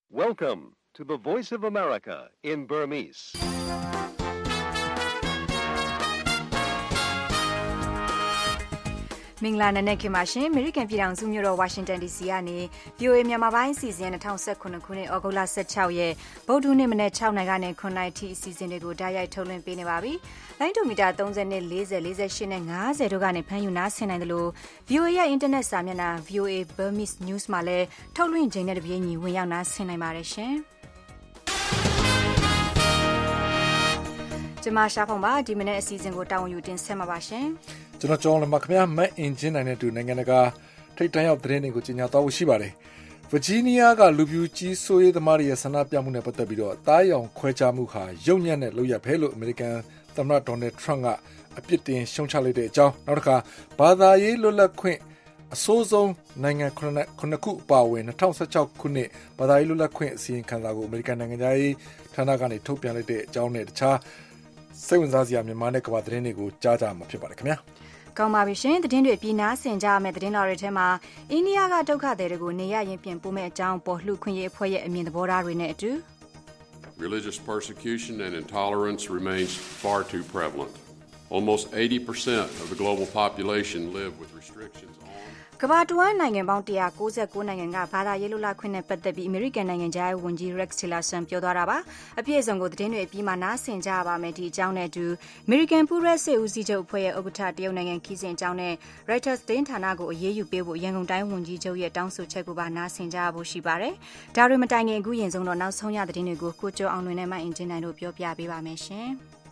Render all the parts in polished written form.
Welcome to the Voice of America in Burmese. ။မင်္ဂလာနံနက်ခင်းပါရှင်။ American ပြည်ထောင်စုမြို့တော် Washington DC ကနေ VOA မြန်မာပိုင်းအစီအစဉ်2019ခုနှစ်ဩဂုတ်လ16ရက်ဗုဒ္ဓနေ့မနက်6နာရီကနေ9နာရီထိအစီအစဉ်တွေကိုဓာတ်ရိုက်ထုတ်လွှင့်ပေးနေပါပြီ။လိုင်းဒိုမီတာ30နဲ့40 48နဲ့50တို့ကနေဖမ်းယူနားဆင်နိုင်တယ်လို့ VOA ရဲ့ internet စာမျက်နှာ VOA Burmese News မှာလည်းထုတ်လွှင့်ချိန်နဲ့တပြေးညီဝင်ရောက်နားဆင်နိုင်ပါတယ်ရှင်။ကျွန်မရှားဖုံပါဒီမနေ့အစီအစဉ်ကိုတာဝန်ယူတင်ဆက်မှာပါရှင်။ကျွန်တော်ကြောင်းလည်းမခင်ဗျာမက်အင်ဂျင်နိုင်တဲ့တူနိုင်ငံတကာထိပ်တန်းရောက်သတင်းတွေကိုကြီးညာသွားဖို့ရှိပါတယ်။ ဗာဂျီးနီးယားကလူပြူကြီးစိုးရေးသမားတွေရဲ့ဆန္ဒပြမှုနဲ့ပတ်သက်ပြီးတော့တားရောင်ခွဲခြားမှုဟာရုပ်ညံ့တဲ့လုပ်ရပ်ပဲလို့အမေရိကန်သမ္မတဒေါ်နယ်ထရန့်ကအပြစ်တင်ရှုံချလိုက်တဲ့အကြောင်းနောက်တစ်ခါဘာသာရေးလွတ်လပ်ခွင့်အဆိုးဆုံးနိုင်ငံ9ခုအပါအဝင်2016ခုနှစ်ဘာသာရေးလွတ်လပ်ခွင့်အစီရင်ခံစာကိုအမေရိကန်နိုင်ငံသားရေးဌာနကနေထုတ်ပြန်လိုက်တဲ့အကြောင်းနဲ့တခြားစိတ်ဝင်စားစရာမြန်မာနဲ့ကမ္ဘာသတင်းတွေကိုကြားကြမှာဖြစ်ပါတယ်ခင်ဗျာ။ကောင်းပါပြီရှင်။သတင်းတွေပြည်နာဆင်ကြရမယ့်သတင်းတော်တွေထဲမှာအိန္ဒိယကဒုက္ခသည်တွေကိုနေရရင်ပြင်ပို့မဲ့အကြောင်းပေါ်လှုခွင့်ရေးအဖွဲ့ရဲ့အမြင်သဘောထားတွေနဲ့အတူ Religious persecution and intolerance remains far too prevalent. Almost 80% of the global population live with restrictions on ကမ္ဘာတဝန်းနိုင်ငံပေါင်း196နိုင်ငံကဘာသာရေးလွတ်လပ်ခွင့်နဲ့ပတ်သက်ပြီးအမေရိကန်နိုင်ငံခြားရေးဝန်ကြီး Rex Tillerson ပြောသွားတာပါအပြည့်အစုံကိုသတင်းတွေအပြီးမှာနားဆင်ကြပါမယ်ဒီအကြောင်းနဲ့အတူအမေရိကန်ပူးရဲစစ်ဦးစီးချုပ်အဖွဲ့ရဲ့ဥက္ကဋ္ဌတရုတ်နိုင်ငံခီးစဉ်အကြောင်းနဲ့ Reuters သတင်းဌာနကိုအရေးယူပေးဖို့ရန်ကုန်တိုင်းဝန်ကြီးချုပ်ရဲ့တောင်းဆိုချက်ကိုပါနားဆင်ကြဖို့ရှိပါတယ်ဒါတွေမတိုင်ခင်အခုရင်ဆုံးတော့နောက်ဆုံးရသတင်းတွေကိုကိုကျော်အောင်လွင်နဲ့မအင်ဂျင်နိုင်တို့ပြောပြပေးပါမယ်ရှင်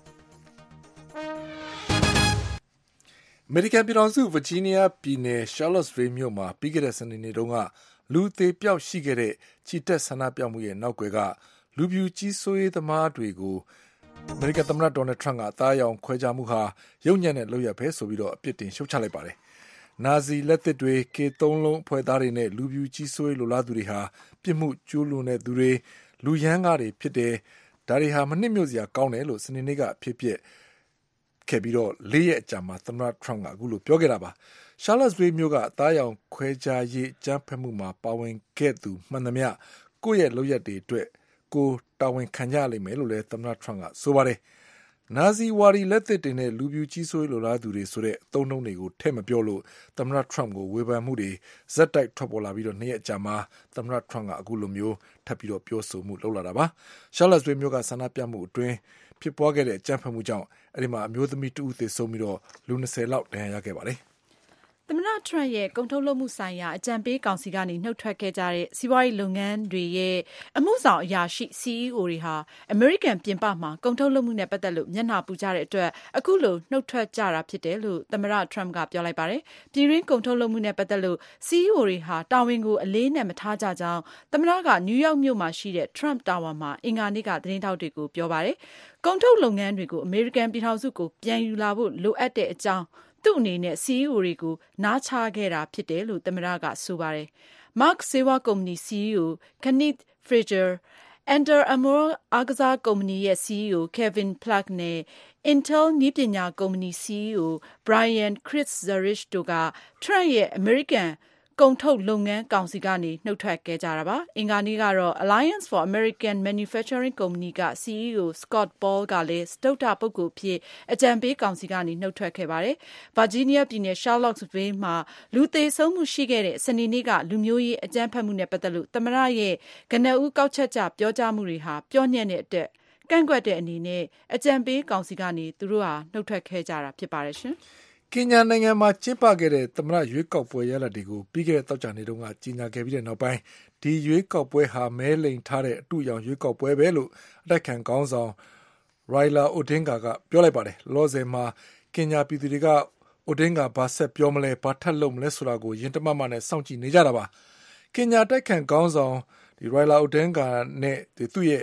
အမေရိကန်ပြည်ထောင်စုဗာဂျီးနီးယားပြည်နယ် Charlottesville မြို့မှာပြီးခဲ့တဲ့စနေနေ့တုန်းကလူသေပျောက်ရှိခဲ့တဲ့ချီတက်ဆန္ဒပြမှုရဲ့နောက်ွယ်ကလူပြူကြီးစိုးရေးသမားတွေကိုအမေရိကန်သမ္မတဒေါ်နယ်ထရန့်ကအသားရောင်ခွဲခြားမှုဟာရုပ်ညံ့တဲ့လုပ်ရပ်ပဲဆိုပြီးတော့အပြစ်တင်ရှုတ်ချလိုက်ပါတယ်။နာဇီလက်သစ်တွေ K3 လုံးအဖွဲ့သားတွေနဲ့လူပြူကြီးစိုးရေးလိုလားသူတွေဟာပြစ်မှုကျူးလွန်တဲ့သူတွေလူရမ်းကားတွေဖြစ်တယ်ဒါတွေဟာမနှစ်မြို့စရာကောင်းတယ်လို့စနေနေ့ကအဖြစ်ခဲ့ပြီးတော့၄ရက်အကြာမှာသမ္မတထရန့်ကအခုလိုပြောခဲ့တာပါ။ Charlottesville မြို့ကအသားရောင်ခွဲခြားရေးအကြမ်းဖက်မှုမှာပါဝင်ခဲ့သူမှန်သမျှကိုယ့်ရဲ့လုပ်ရက်တွေအတွက်ကိုတာဝန်ခံကြလိမ့်မယ်လို့လည်းသမ္မတထရန့်ကဆိုပါတယ်။နာဇီဝါဒီလက်သစ်တွေနဲ့လူပြူကြီးစိုးလိုလားသူတွေဆိုတဲ့အသုံးအနှုန်းတွေကိုထည့်မပြောလို့သမ္မတထရန့်ကိုဝေဖန်မှုတွေဇက်တိုက်ထွက်ပေါ်လာပြီးတော့2ရက်အကြာမှာသမ္မတထရန့်ကအခုလိုမျိုးထပ်ပြီးတော့ပြောဆိုမှုလုပ်လာတာပါ။ Charlottesville မြို့ကဆန္ဒပြမှုအတွင်းဖြစ်ပွားခဲ့တဲ့အကြမ်းဖက်မှုကြောင့်အဲဒီမှာအမျိုးသမီး2ဦးသေဆုံးပြီးတော့လူ20လောက်ဒဏ်ရာရခဲ့ပါတယ်။သမ္မတထရန့်ရဲ့ကုန်ထုတ်လုပ်မှုဆိုင်ရာအကြံပေးကောင်စီကနေနှုတ်ထွက်ခဲ့ကြတဲ့စီးပွားရေးလုပ်ငန်းတွေရဲ့အမှုဆောင်အရာရှိ CEO တွေဟာအမေရိကန်ပြင်ပမှာကုန်ထုတ်လုပ်မှုနဲ့ပတ်သက်လို့မျက်နှာပူကြတဲ့အတွက်အခုလိုနှုတ်ထွက်ကြတာဖြစ်တယ်လို့သမ္မတထရန့်ကပြောလိုက်ပါတယ်။ပြည်တွင်းကုန်ထုတ်လုပ်မှုနဲ့ပတ်သက်လို့ CEO တွေဟာတာဝန်ကိုအလေးနဲ့မထားကြကြောင်းသမ္မတကနယူးယောက်မြို့မှာရှိတဲ့ Trump Tower မှာအင်္ဂါနေ့ကသတင်းထောက်တွေကိုပြောပါတယ်။ကုန်ထုတ်လုပ်ငန်းတွေကိုအမေရိကန်ပြည်ထောင်စုကိုပြန်ယူလာဖို့လိုအပ်တဲ့အကြောင်းသူ့အနေနဲ့ CEO တွေကိုနားချခဲ့တာဖြစ်တယ်လို့သမ္မတကဆိုပါတယ်။ Mark ဆေးဝါးကုမ္ပဏီ CEO Kenneth Frazier, Under Armour အားကစားကုမ္ပဏီရဲ့ CEO Kevin Plank နဲ့ Intel နည်းပညာကုမ္ပဏီ CEO Brian Krzanich တို့က Trump ရဲ့အမေရိကန်ကုန်ထုတ်လုပ်ငန်းကောင်စီကနေနှုတ်ထွက်ခဲ့ကြတာပါ။အင်္ဂါနေ့ကတော့ Alliance for American Manufacturing Company က CEO Scott Paul ကလည်းစတုတ္ထပုဂ္ဂိုလ်ဖြစ်အကြံပေးကောင်စီကနေနှုတ်ထွက်ခဲ့ပါတယ်။ ဗာဂျီးနီးယားပြည်နယ် Charlottesville မှာလူသေဆုံးမှုရှိခဲ့တဲ့စနေနေ့ကလူမျိုးရေးအကြမ်းဖက်မှုနဲ့ပတ်သက်လို့သမ္မတရဲ့ကနဦးကောက်ချက်ချပြောကြားမှုတွေဟာပြောညံ့တဲ့အတွက်ကန့်ကွက်တဲ့အနေနဲ့အကြံပေးကောင်စီကနေသူတို့ဟာနှုတ်ထွက်ခဲ့ကြတာဖြစ်ပါတယ်ရှင်။ကင်ညာနိုင်ငံမှာကျင်းပခဲ့တဲ့သမ္မတရွေးကောက်ပွဲရလဒ်တွေကိုပြီးခဲ့တဲ့သောကြာနေ့တုန်းကကြေညာခဲ့ပြီးတဲ့နောက်ပိုင်းဒီရွေးကောက်ပွဲဟာမဲလိမ်ထားတဲ့အတူရောင်ရွေးကောက်ပွဲပဲလို့အတိုက်ခံခေါင်းဆောင် Raila Odinga ကပြောလိုက်ပါတယ်။လောဆယ်မှာကင်ညာပြည်သူတွေက Odinga ဘာဆက်ပြောမလဲဘာထပ်လုပ်မလဲဆိုတာကိုရင်တမမနဲ့စောင့်ကြည့်နေကြတာပါ။ကင်ညာတိုက်ခံခေါင်းဆောင်Raila Odinga နဲ့သူ့ရဲ့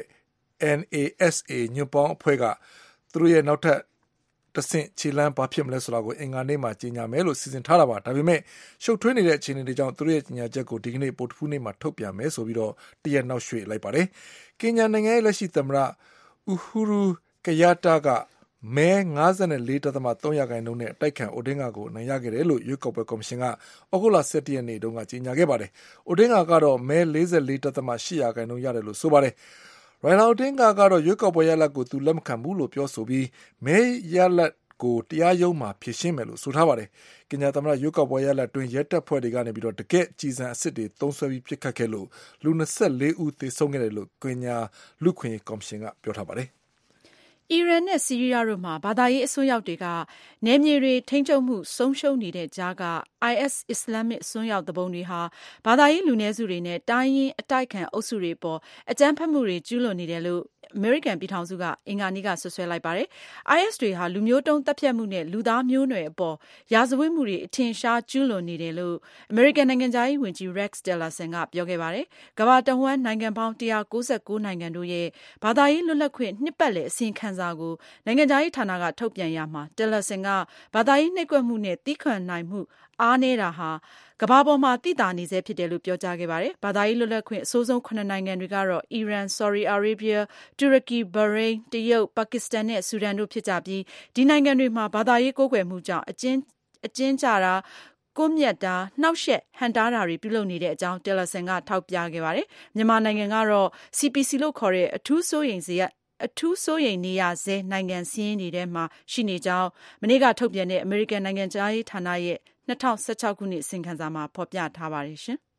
NASA ညွန့်ပေါင်းအဖွဲ့ကသူတို့ရဲ့နောက်ထပ်တဆင့်ခြေလမ်းဘာဖြစ်မလဲဆိုတာကိုအင်္ဂါနေ့မှာကြေညာမယ်လို့စီစဉ်ထားတာပါဒါပေမဲ့ရှုပ်ထွေးနေတဲ့အခြေအနေတွေကြောင့်သူတို့ရဲ့ကြေညာချက်ကိုဒီကနေ့ဗုဒ္ဓဟူးနေ့မှာထုတ်ပြန်မယ်ဆိုပြီးတော့တရက်နောက်ရွှေ့လိုက်ပါတယ်ကင်ညာနိုင်ငံရဲ့လက်ရှိသမ္မတUhuru Kenyattaကမဲ 54.3% နဲ့တိုက်ခံအိုဒင်းဂါကိုနိုင်ရခဲ့တယ်လို့ရွေးကောက်ပွဲကော်မရှင်ကဩဂုတ်လ 17 ရက်နေ့တုန်းကကြေညာခဲ့ပါတယ်။အိုဒင်းဂါကတော့မဲ 44.8% ရတယ်လို့ဆိုပါတယ်။ရိုင်လာအိုဒင်းဂါကတော့ရွေးကောက်ပွဲရလဒ်ကိုသူလက်မခံဘူးလို့ပြောဆိုပြီးမဲရလဒ်ကိုတရားရုံးမှာဖြေရှင်းမယ်လို့ဆိုထားပါတယ်။ကင်ညာသမ္မတရွေးကောက်ပွဲရလဒ်တွင်ရဲတပ်ဖွဲ့တွေကနေပြီးတော့တကယ့်ကြည်စံအစ်စ်တွေသုံးစွဲပြီးပစ်ခတ်ခဲ့လို့လူ24ဦးသေဆုံးခဲ့တယ်လို့ကင်ညာလူခွင့်ရေးကော်မရှင်ကပြောထားပါတယ်။အီရန်နဲ့ဆီးရီးယားတို့မှာဘာသာရေးအစွန်းရောက်တွေကနယ်မြေတွေထိန်းချုပ်မှုဆုံးရှုံးနေတဲ့ကြားက IS အစ္စလာမစ်အစွန်းရောက်သူပုန်တွေဟာဘာသာရေးလူနည်းစုတွေနဲ့တိုင်းရင်းအတိုက်ခံအုပ်စုတွေပေါ်အကြမ်းဖက်မှုတွေကျူးလွန်နေတယ်လို့အမေရိကန်ပြည်ထောင်စုကအင်္ဂါနေ့ကဆွဆွဲလိုက်ပါတယ်။ IS တွေဟာလူမျိုးတုံးတပ်ဖြတ်မှုနဲ့လူသားမျိုးနွယ်အပေါ်ရာဇဝတ်မှုတွေအထင်ရှားကျူးလွန်နေတယ်လို့အမေရိကန်နိုင်ငံသားရေးဝန်ကြီး Rex Tillerson ကပြောခဲ့ပါတယ်။ကမ္ဘာတဝှမ်းနိုင်ငံပေါင်း196နိုင်ငံတို့ရဲ့ဘာသာရေးလွတ်လပ်ခွင့်နှစ်ပတ်လည်အစီရင်ခံစာကိုနိုင်ငံသားရေးဌာနကထုတ်ပြန်ရမှာ Tillerson ကဘာသာရေးနှိပ်ကွက်မှုနဲ့တီးခံနိုင်မှုအားနည်းတာဟာကမ္ဘာပေါ်မှာသိသာနေဆဲဖြစ်တယ်လို့ပြောကြားခဲ့ပါတယ်။ဘာသာရေးလွတ်လပ်ခွင့်အဆိုးဆုံး9နိုင်ငံတွေကတော့အီရန်၊ဆော်ဒီအာရေဗျ၊တူရကီ၊ဘာရိန်း၊တရုတ်၊ပါကစ္စတန်နဲ့ဆူဒန်တို့ဖြစ်ကြပြီးဒီနိုင်ငံတွေမှာဘာသာရေးကိုးကွယ်မှုကြောင့်အကျဉ်းချတာကွပ်မျက်တာနှောက်ယှက်ဟန့်တားတာတွေပြုလုပ်နေတဲ့အကြောင်း Tillerson ကထောက်ပြခဲ့ပါတယ်။မြန်မာနိုင်ငံကတော့ CPC လို့ခေါ်တဲ့အထူးစိုးရိမ်နေရဆဲနိုင်ငံစာရင်းတွေထဲမှာရှိနေကြောင်းမနေ့ကထုတ်ပြန်တဲ့အမေရိကန်နိုင်ငံခြားရေးဌာနရဲ့2016ခုနှစ်အစီရင်ခံစာမှာဖော်ပြထားပါတယ်ရှင်။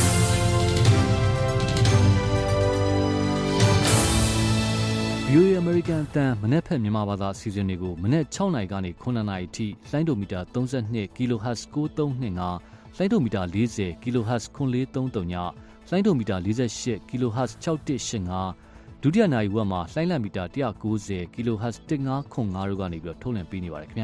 VOA American အတန်းမနေ့ဖက်မြန်မာဘာသာအစီအစဉ်တွေကိုမနေ့6နာရီကနေ9နာရီအထိလိုင်းဒိုမီတာ32 kHz 9325လိုင်းဒိုမီတာ40 kHz 9433ညလိုင်းဒိုမီတာ48 kHz 6185ဒုတိယနာရီဝက်မှာလိုင်းလံမီတာ190 kHz 1505တို့ကနေပြီးတော့ထုတ်လွှင့်ပေးနေပါတယ်ခင်ဗျာ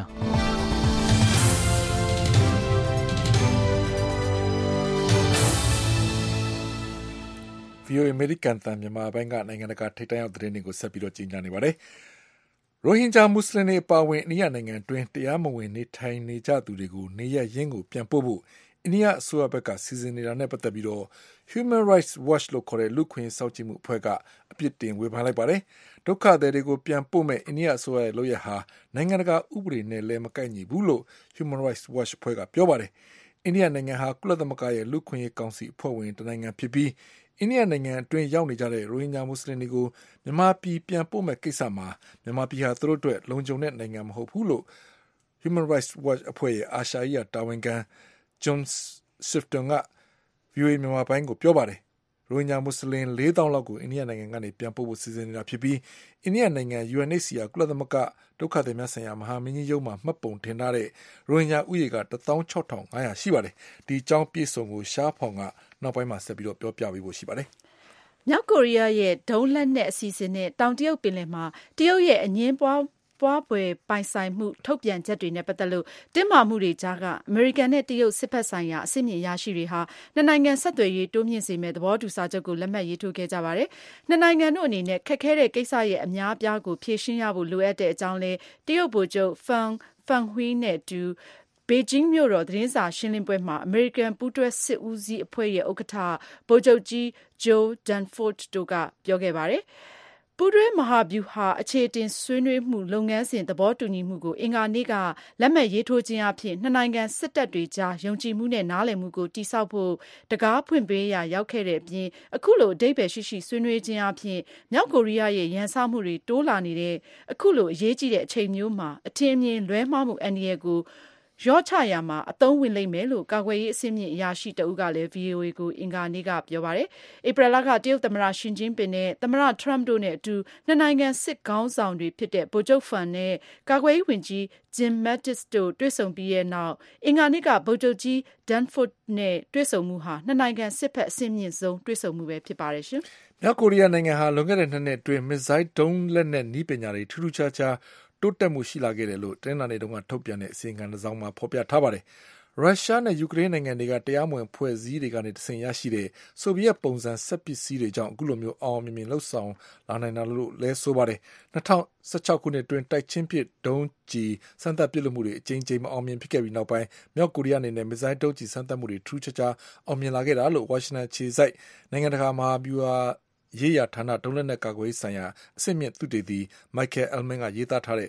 VOA American တန်မြန်မာပိုင်းကနိုင်ငံတကာထိပ်တန်းရောက်သတင်းတွေကိုဆက်ပြီးတော့ကြီးညာနေပါတယ်။ရိုဟင်ဂျာမွတ်စလင်တွေအပါအဝင်အိန္ဒိယနိုင်ငံတွင်တရားမဝင်နေထိုင်နေကြသူတွေကိုနေရရင်းကိုပြန်ပို့ဖို့အိန္ဒိယအစိုးရဘက်ကစီစဉ်နေတာနဲ့ပတ်သက်ပြီးတော့ Human Rights Watch လို့ခေါ်တဲ့လူ့ခွင့်စောင့်ကြည့်မှုအဖွဲ့ကအပြစ်တင်ဝေဖန်လိုက်ပါတယ်။ဒုက္ခသည်တွေကိုပြန်ပို့မဲ့အိန္ဒိယအစိုးရရဲ့လုပ်ရဟာနိုင်ငံတကာဥပဒေနဲ့လည်းမကိုက်ညီဘူးလို့ Human Rights Watch အဖွဲ့ကပြောပါတယ်။အိန္ဒိယနိုင်ငံဟာကုလသမဂ္ဂရဲ့လူ့ခွင့်ရေးကောင်စီအဖွဲ့ဝင်တစ်နိုင်ငံဖြစ်ပြီးအိန္ဒိယနိုင်ငံအတွင်းရောက်နေကြတဲ့ရိုဟင်ဂျာမွတ်စလင်တွေကိုမြန်မာပြည်ပြန်ပို့မဲ့ကိစ္စမှာမြန်မာပြည်ဟာသူတို့အတွက်လုံခြုံတဲ့နိုင်ငံမဟုတ်ဘူးလို့ Human Rights Watch အဖွဲ့ရဲ့အာရှရေးတာဝန်ခံ John Sifton က VOA မြန်မာပိုင်းကိုပြောပါတယ်။ရိုဟင်ဂျာမွတ်စလင် 4,000 လောက်ကိုအိန္ဒိယနိုင်ငံကနေပြန်ပို့ဖို့စီစဉ်နေတာဖြစ်ပြီးအိန္ဒိယနိုင်ငံ UNHCR ကုလသမဂ္ဂဒုက္ခသည်များဆိုင်ရာမဟာမင်းကြီးရုံးမှာမှတ်ပုံတင်ထားတဲ့ရိုဟင်ဂျာဥယေက 16,500 ရှိပါတယ်။ဒီအကြောင်းပြည့်စုံကိုရှားဖောင်ကနောက်ပိုင်းမှာဆက်ပြီးတော့ပြောပြပေးဖို့ရှိပါတယ်။မြောက်ကိုရီးယားရဲ့ဒုံးလက်နက်အစီအစဉ်နဲ့တောင်တရုတ်ပင်လယ်မှာတရုတ်ရဲ့အငင်းပွားပွဲပိုင်ဆိုင်မှုထုတ်ပြန်ချက်တွေနဲ့ပတ်သက်လို့တင်းမာမှုတွေကြားကအမေရိကန်နဲ့တရုတ်စစ်ဘက်ဆိုင်ရာအဆင့်မြင့်ရရှိတွေဟာနှစ်နိုင်ငံဆက်သွယ်ရေးတိုးမြင့်စေမယ့်သဘောတူစာချုပ်ကိုလက်မှတ်ရေးထိုးခဲ့ကြပါတယ်။နှစ်နိုင်ငံတို့အနေနဲ့ခက်ခဲတဲ့ကိစ္စရဲ့အများအပြားကိုဖြေရှင်းရဖို့လိုအပ်တဲ့အကြောင်းလဲတရုတ်ဗိုလ်ချုပ်ဖန်ဟွီနဲ့တူဘေကျင်းမြို့တော်သတင်းစာရှင်းလင်းပွဲမှာအမေရိကန်ပူးတွဲစစ်ဦးစီးအဖွဲ့ရဲ့ဥက္ကဋ္ဌဗိုလ်ချုပ်ကြီးဂျိုးဒန်ဖို့ဒ်တို့ကပြောခဲ့ပါတယ်။ပူးတွဲမဟာဗျူဟာအခြေတင်ဆွေးနွေးမှုလုပ်ငန်းစဉ်သဘောတူညီမှုကိုအင်္ဂါနေ့ကလက်မှတ်ရေးထိုးခြင်းအဖြစ်နှစ်နိုင်ငံစစ်တပ်တွေကြားယုံကြည်မှုနဲ့နားလည်မှုကိုတည်ဆောက်ဖို့တကားဖွင့်ပေးရာရောက်ခဲ့တဲ့အပြင်အခုလိုအဓိပ္ပာယ်ရှိရှိဆွေးနွေးခြင်းအဖြစ်မြောက်ကိုရီးယားရဲ့ရန်စမှုတွေတိုးလာနေတဲ့အခုလိုအရေးကြီးတဲ့အချိန်မျိုးမှာအထင်အမြင်လွဲမှားမှုအန္တရာယ်ကိုရောချရာမှာအသုံးဝင်လိမ့်မယ်လို့ကာကွယ်ရေးအဆင့်မြင့်အရာရှိတဦးကလည်း VOA ကိုအင်္ဂါနေ့ကပြောပါတယ်။ဧပြီလကတရုတ်သမ္မတရှီကျင်းပင်နဲ့သမ္မတထရမ့်တို့နဲ့အတူနှစ်နိုင်ငံစစ်ခေါင်းဆောင်တွေဖြစ်တဲ့ဗိုလ်ချုပ်ဖန်နဲ့ကာကွယ်ရေးဝန်ကြီးဂျင်မတ်တစ်တို့တွေ့ဆုံပြီးတဲ့နောက်အင်္ဂါနေ့ကဗိုလ်ချုပ်ကြီးဒန်ဖို့ဒ်နဲ့တွေ့ဆုံမှုဟာနှစ်နိုင်ငံစစ်ဘက်အဆင့်မြင့်ဆုံးတွေ့ဆုံမှုပဲဖြစ်ပါတယ်ရှင်။မြောက်ကိုရီးယားနိုင်ငံဟာလွန်ခဲ့တဲ့2နှစ်အတွင်းမစ်ဇိုင်းဒုံးလက်နက်နည်းပညာတွေထူးထူးခြားခြားတိုးတက်မှုရှိလာခဲ့တယ်လို့တင်းလာနေတုန်းကထုတ်ပြန်တဲ့အစီရင်ခံစာမှာဖော်ပြထားပါတယ်။ရုရှားနဲ့ယူကရိန်းနိုင်ငံတွေကတရားမဝင်ဖွဲ့စည်းတွေကနေတဆင့်ရရှိတဲ့ဆိုဗီယက်ပုံစံစက်ပစ္စည်းတွေကြောင့်အခုလိုမျိုးအောင်မြင်မြင်လှုပ်ဆောင်လာနိုင်တာလို့လည်းဆိုပါတယ်။2016ခုနှစ်အတွင်းတိုက်ချင်းပစ်ဒုံးကျည်စမ်းသပ်ပစ်လွှတ်မှုတွေအကြိမ်ကြိမ်မအောင်မြင်ဖြစ်ခဲ့ပြီးနောက်ပိုင်းမြောက်ကိုရီးယားအနေနဲ့မစ်ဇိုင်းဒုံးကျည်စမ်းသပ်မှုတွေထူးခြားခြားအောင်မြင်လာခဲ့တာလို့ဝါရှင်တန်ခြေစိုက်နိုင်ငံတကာမဟာဗျူဟာရေးရာဌာနဒုံးလက်နက်ကာကွယ်ရေးဆိုင်ရာအဆင့်မြင့်သုတေသီမိုက်ကယ်အယ်မန်ကရေးသားထားတဲ့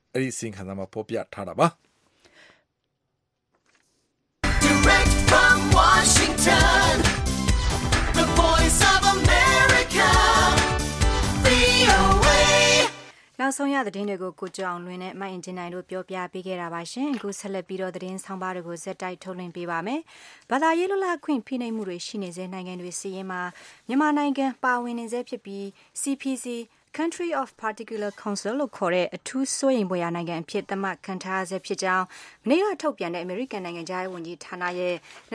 အဲ့ဒီအစီရင်ခံစာမှာဖော်ပြထားတာပါ Direct from Washington, the voice of America, VOA. နောက်ဆုံးရသတင်းတွေကိုကိုကျော်အောင်လွင်နဲ့မိုက်အင်ဂျင်နိုင်တို့ပြောပြပေးခဲ့တာပါရှင်အခုဆက်လက်ပြီးတော့သတင်းဆောင်ပါတွေကိုဇက်တိုက်ထုတ်လွှင့်ပေးပါမယ်ဘာသာရေးလွတ်လပ်ခွင့်ဖိနှိပ်မှုတွေရှိနေစေနိုင်ငံတွေစီးရင်မှာမြန်မာနိုင်ငံပါဝင်နေစေဖြစ်ပြီး CPC Country of Particular Council လို့ခေါ်တဲ့အထူးစိုးရိမ်ဖွယ်ရာနိုင်ငံအဖြစ်သတ်မှတ်ခံထားရဖြစ်ကြောင်းမနေ့ကထုတ်ပြန်တဲ့အမေရိကန်နိုင်ငံသားရေးဝန်ကြီးဌာနရဲ့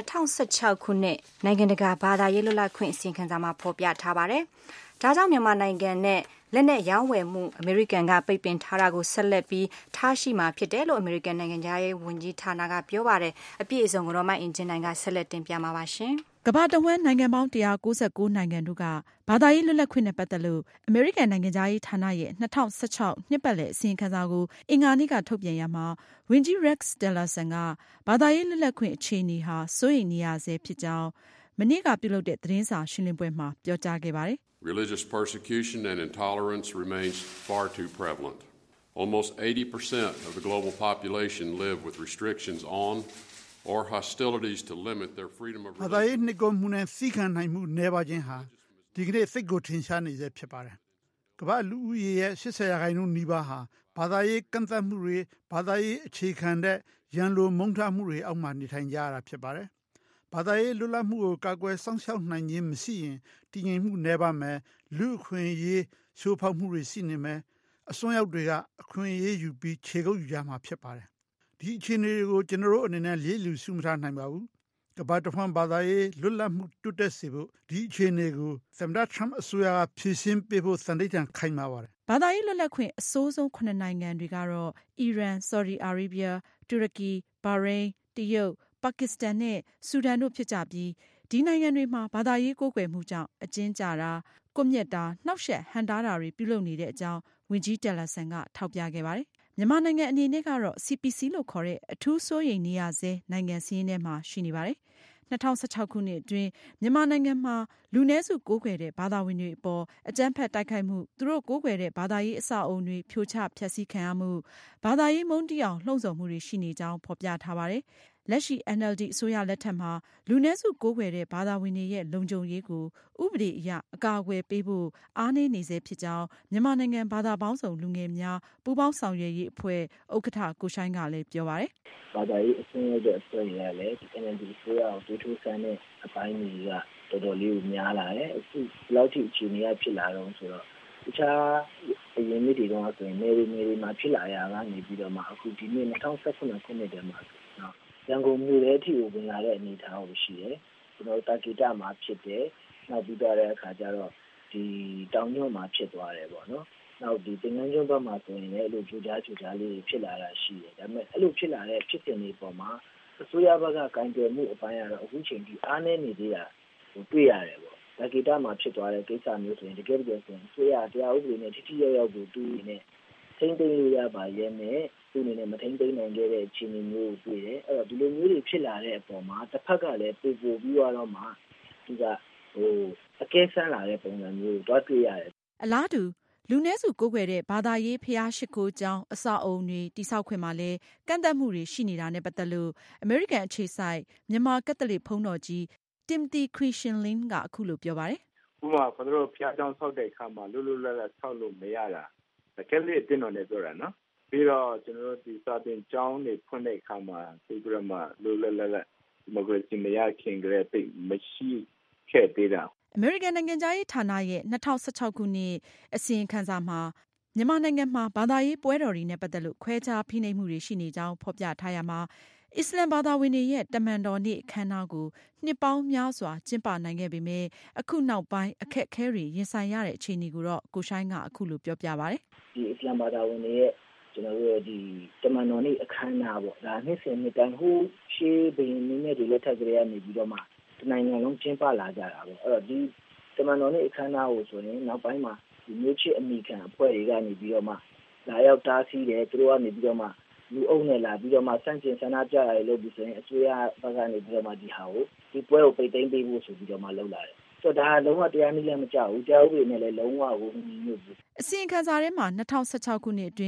2016ခုနှစ်နိုင်ငံတကာဘာသာရေးလွတ်လပ်ခွင့်အစီရင်ခံစာမှာဖော်ပြထားပါတယ်ဒါကြောင့်မြန်မာနိုင်ငံနဲ့လက်နက်ရောင်းဝယ်မှုအမေရိကန်ကပိတ်ပင်ထားတာကိုဆက်လက်ပြီးထားရှိမှာဖြစ်တယ်လို့အမေရိကန်နိုင်ငံသားရေးဝန်ကြီးဌာနကပြောပါတယ်အပြည့်အစုံကိုတော့မိုက်အင်ဂျင်နိုင်ကဆက်လက်တင်ပြမှာပါရှင်ကမ္ဘာတဝန်းနိုင်ငံပေါင်း196နိုင်ငံတို့ကဘာသာရေးလွတ်လပ်ခွင့်နဲ့ပတ်သက်လို့အမေရိကန်နိုင်ငံသားရေးဌာနရဲ့2016နှစ်ပတ်လည်အစီရင်ခံစာကိုအင်္ဂါနေ့ကထုတ်ပြန်ရမှာဝန်ကြီး Rex Tillerson ကဘာသာရေးလွတ်လပ်ခွင့်အခြေအနေဟာစိုးရိမ်နေရဆဲဖြစ်ကြောင်းမနေ့ကပြုလုပ်တဲ့သတင်းစာရှင်းလင်းပွဲမှာပြောကြားခဲ့ပါတယ် Religious persecution and intolerance remains far too prevalent. Almost 80% of the global population live with restrictions on or hostilities to limit their freedom of religion. ဘာသာရေးနှိပ်ကွပ်မှုနဲ့စီခံနိုင်မှုနည်းပါးခြင်းဟာဒီကနေ့စိတ်ကိုထင်ရှားနေစေဖြစ်ပါတယ်။ကမ္ဘာလူဦးရေရဲ့80%နီးပါးဟာဘာသာရေးကန့်သတ်မှုတွေဘာသာရေးအခြေခံတဲ့ရန်လိုမုန်းထားမှုတွေအောက်မှာနေထိုင်ကြရတာဖြစ်ပါတယ်။ဘာသာရေးလွတ်လပ်မှုကိုကာကွယ်စောင့်ရှောက်နိုင်ခြင်းမရှိရင်တည်ငြိမ်မှုနည်းပါးမယ်လူအခွင့်အရေးချိုးဖောက်မှုတွေရှိနေမယ်အစွန်းရောက်တွေကအခွင့်အရေးယူပြီးခြေကုပ်ယူကြမှာဖြစ်ပါတယ်ဒီအခြေအနေတွေကိုကျွန်တော်တို့အနေနဲ့လေးလူစုမထားနိုင်ပါဘူးကမ္ဘာတစ်ဝန်းဘာသာရေးလွတ်လပ်မှုတိုးတက်စေဖို့ဒီအခြေအနေကိုသမ္မတထရမ့်အစိုးရကဖြည့်ရှင်းပေးဖို့စံနှိပ်ထန်ခိုင်မာပါတယ်ဘာသာရေးလွတ်လပ်ခွင့်အဆိုးဆုံး9နိုင်ငံတွေကတော့အီရန်ဆော်ဒီအာရေဗျတူရကီဘာရိန်းတရုတ်ပါကစ္စတန်နဲ့ဆူဒန်တို့ဖြစ်ကြပြီးဒီနိုင်ငံတွေမှာဘာသာရေးကိုးကွယ်မှုကြောင့်အကျဉ်းချတာကွပ်မျက်တာနှောက်ယှက်ဟန့်တားတာတွေပြုလုပ်နေတဲ့အကြောင်းဝန်ကြီးတယ်လဆန်ကထောက်ပြခဲ့ပါတယ်မြန်မာနိုင်ငံအနေနဲ့ကတော့ CPC လို့ခေါ်တဲ့အထူးစိုးရိမ်နေရဆဲနိုင်ငံစည်းထဲမှာရှိနေပါတယ်2016ခုနှစ်အတွင်းမြန်မာနိုင်ငံမှာလူနည်းစုကိုးကွယ်တဲ့ဘာသာဝင်တွေအပေါ်အကြမ်းဖက်တိုက်ခိုက်မှုသူတို့ကိုးကွယ်တဲ့ဘာသာရေးအဆောက်အုံတွေဖြိုချဖျက်ဆီးခံရမှုဘာသာရေးမုန်းတီးအောင်လှုံ့ဆော်မှုတွေရှိနေကြောင်းဖော်ပြထားပါတယ်လက်ရှိ NLD အစိုးရလက်ထက်မှာလူနည်းစုကိုးကွယ်တဲ့ဘာသာဝင်တွေရဲ့လုံခြုံရေးကိုဥပဒေအရအကာအကွယ်ပေးဖို့အားနည်းနေစေဖြစ်ကြောင်းမြန်မာနိုင်ငံဘာသာပေါင်းစုံလူငယ်များပူးပေါင်းဆောင်ရွက်ရေးအဖွဲ့ဥက္ကဋ္ဌကိုရှိုင်းကလည်းပြောပါတယ်။ဘာသာရေးအဆင့်ရောက်တဲ့အဖွဲ့တွေကလည်း NLD အစိုးရကိုတွေးထိုးဆန်းတဲ့အပိုင်းတွေကတော်တော်လေးကိုများလာတယ်။အခုဘယ်လောက်ထိအခြေအနေဖြစ်လာတော့ဆိုတော့တခြားအရင်နှစ်တွေတော့ဆိုရင်နေမှာဖြစ်လာရတာကနေပြီးတော့မှအခုဒီနေ့2019ခုနှစ်တည်းမှာနော်ရန်ကုန်မြို့ထဲအထိကိုဝင်လာတဲ့အနေအထားကိုရှိတယ်။ကျွန်တော်တာဂီတာမှာဖြစ်တယ်။နောက်ပြီးတော့တဲ့အခါကျတော့ဒီတောင်ညွန့်မှာဖြစ်သွားတယ်ပေါ့နော်။နောက်ဒီတင်ငန်းကျွန်းဘက်မှာဆိုရင်လည်းအဲ့လိုကြိုကြားလေးဖြစ်လာတာရှိတယ်။ဒါပေမဲ့အဲ့လိုဖြစ်လာတဲ့ဖြစ်စဉ်တွေပေါ်မှာအစိုးရဘက်ကကန့်ကွက်မှုအပိုင်းကတော့အခုချိန်ထိအားနည်းနေသေးတာကိုတွေ့ရတယ်ပေါ့။တာဂီတာမှာဖြစ်သွားတဲ့ကိစ္စမျိုးဆိုရင်တကယ်ဆိုရင်အစိုးရတရားဥပဒေနဲ့ထိထိရောက်ရောက်ကိုတူနေထိန်းသိမ်းလို့ရပါရဲ့နဲ့သူအနေနဲ့မထိန်းသိမ်းနိုင်ခဲ့တဲ့အခြေအနေမျိုးကိုတွေ့တယ်အဲ့တော့ဒီလိုမျိုးတွေဖြစ်လာတဲ့အပေါ်မှာတစ်ဖက်ကလည်းပို့ပြီးတော့မှသူကအကဲဆန်းလာတဲ့ပုံစံမျိုးကိုတွေ့ရတယ်အလားတူလူနည်းစုကိုးကွယ်တဲ့ဘာသာရေးဖျားရှိခိုးကျောင်းအဆောက်အုံတွေတိစောက်ခွင့်မှာလည်းကန့်သတ်မှုတွေရှိနေတာနဲ့ပတ်သက်လို့အမေရိကန်အခြေစိုက်မြန်မာကက်သလစ်ဘုန်းတော်ကြီး Timothy Christian Lin ကအခုလိုပြောပါတယ်ဥပမာဘုရားဖျားကျောင်းဆောက်တဲ့အခါမှာလွတ်လွတ်လပ်လပ်ဆောက်လို့မရတာကက်သလစ်အတင်းတော်နဲ့ပြောတာနော်ပြီးတော့ကျွန်တော်တို့ဒီစာသင်ကျောင်းတွေဖွင့်တဲ့အခါမှာဒီပြမလွတ်လွတ်လပ်လပ်ဒီမိုကရေစီမရခင်ကလေးတိတ်မရှိခဲ့သေးတာအမေရိကန်နိုင်ငံသားရေးဌာနရဲ့2016ခုနှစ်အစီရင်ခံစာမှာမြန်မာနိုင်ငံမှာဘာသာရေးပွဲတော်တွေနဲ့ပတ်သက်လို့ခွဲခြားဖိနှိပ်မှုတွေရှိနေကြောင်းဖော်ပြထားရမှာအစ္စလမ်ဘာသာဝင်တွေရဲ့တမန်တော်နေ့အခမ်းအနားကိုနှစ်ပေါင်းများစွာကျင်းပနိုင်ခဲ့ပေမဲ့အခုနောက်ပိုင်းအခက်အခဲတွေရင်ဆိုင်ရတဲ့အခြေအနေကိုတော့ကိုရှိုင်းကအခုလိုပြောပြပါတယ်။ဒီအစ္စလမ်ဘာသာဝင်တွေရဲ့ကျွန်တော်တို့ဒီတမန်တော်နေ့အခမ်းအနားပေါ့ဒါနှစ်စဉ်နှစ်တိုင်းဟိုရှေးဘင်းနည်းနဲ့ဒီလက်ထက်ကလေးကနေပြီးတော့မှတနိုင်ငံလုံးကျင်းပလာကြတာပေါ့အဲ့တော့ဒီတမန်တော်နေ့အခမ်းအနားကိုဆိုရင်နောက်ပိုင်းမှာဒီမျိုးချစ်အမိခံအဖွဲ့တွေကနေပြီးတော့မှလာရောက်တားဆီးတယ်သူတို့ကနေပြီးတော့မှလူအုပ်နဲ့လာပြီးတော့မှစန့်ကျင်ဆန္ဒပြရတယ်လို့ပြီးဆိုရင်အစိုးရဘက်ကနေပြီးတော့မှဒီဟာကိုဒီပွဲကိုပိတ်သိမ်းပေးဖို့ဆိုပြီးတော့မှလုပ်လာတယ်ဆိုတော့ဒါလုံးဝတရားနည်းလည်းမကျဘူးတရားဥပဒေနဲ့လည်းလုံးဝကိုမညီညွတ်ဘူးအစီရင်ခံစာထဲမှာ2016ခုနှစ်အတွင်း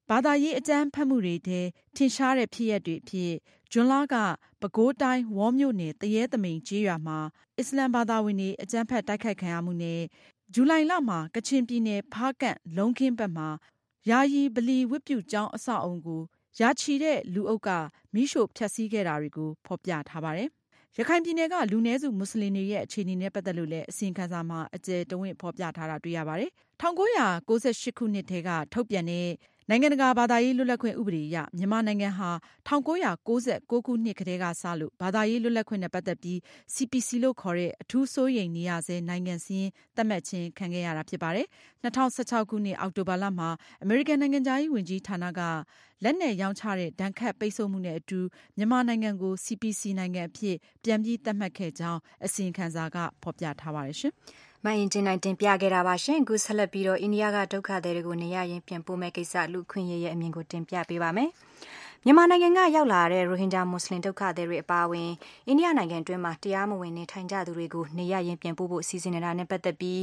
ဘာသာရေးအကြမ်းဖက်မှုတွေထဲထင်ရှားတဲ့ဖြစ်ရပ်တွေအဖြစ်ဇွန်လကပဲခူးတိုင်းဝေါမြို့နယ်တရဲသမိန်ကျေးရွာမှာအစ္စလမ်ဘာသာဝင်တွေအကြမ်းဖက်တိုက်ခိုက်ခံရမှုနဲ့ဇူလိုင်လမှာကချင်ပြည်နယ်ဖားကန့်လုံးခင်းဘက်မှာယာယီဗလီဝတ်ပြုကျောင်းအဆောက်အုံကိုရာချီတဲ့လူအုပ်ကမီးရှို့ဖျက်ဆီးခဲ့တာတွေကိုဖော်ပြထားပါတယ်။ရခိုင်ပြည်နယ်ကလူနည်းစုမွတ်စလင်တွေရဲ့အခြေအနေနဲ့ပတ်သက်လို့လည်းအစီရင်ခံစာမှာအကျယ်တဝင့်ဖော်ပြထားတာတွေ့ရပါတယ်။1998ခုနှစ်ထဲကထုတ်ပြန်တဲ့နိုင်ငံတကာဘာသာရေးလွတ်လပ်ခွင့်ဥပဒေအရမြန်မာနိုင်ငံဟာ1996ခုနှစ်ကတည်းကစလို့ဘာသာရေးလွတ်လပ်ခွင့်နဲ့ပတ်သက်ပြီး CPC လို့ခေါ်တဲ့အထူးစိုးရိမ်နေရဆဲနိုင်ငံစာရင်းသတ်မှတ်ခြင်းခံခဲ့ရတာဖြစ်ပါတယ်။2016ခုနှစ်အောက်တိုဘာလမှာအမေရိကန်နိုင်ငံသားရေးဝန်ကြီးဌာနကလက်နက်ရောင်းချတဲ့ဒဏ်ခတ်ပိတ်ဆို့မှုနဲ့အတူမြန်မာနိုင်ငံကို CPC နိုင်ငံအဖြစ်ပြန်ပြီးသတ်မှတ်ခဲ့ကြောင်းအစီရင်ခံစာကဖော်ပြထားပါတယ်ရှင်။မအင်ဂျင်နိုင်တင်ပြခဲ့တာပါရှင်။အခုဆက်လက်ပြီးတော့အိန္ဒိယကဒုက္ခသည်တွေကိုနေရရင်ပြန်ပို့မဲ့ကိစ္စလူခွင့်ရဲ့အမြင်ကိုတင်ပြပေးပါမယ်။မြန်မာနိုင်ငံကရောက်လာတဲ့ရိုဟင်ဂျာမွတ်စလင်ဒုက္ခသည်တွေအပါအဝင်အိန္ဒိယနိုင်ငံတွင်းမှာတရားမဝင်နေထိုင်ကြသူတွေကိုနေရရင်ပြန်ပို့ဖို့အစီအစဉ်နေတာနဲ့ပတ်သက်ပြီး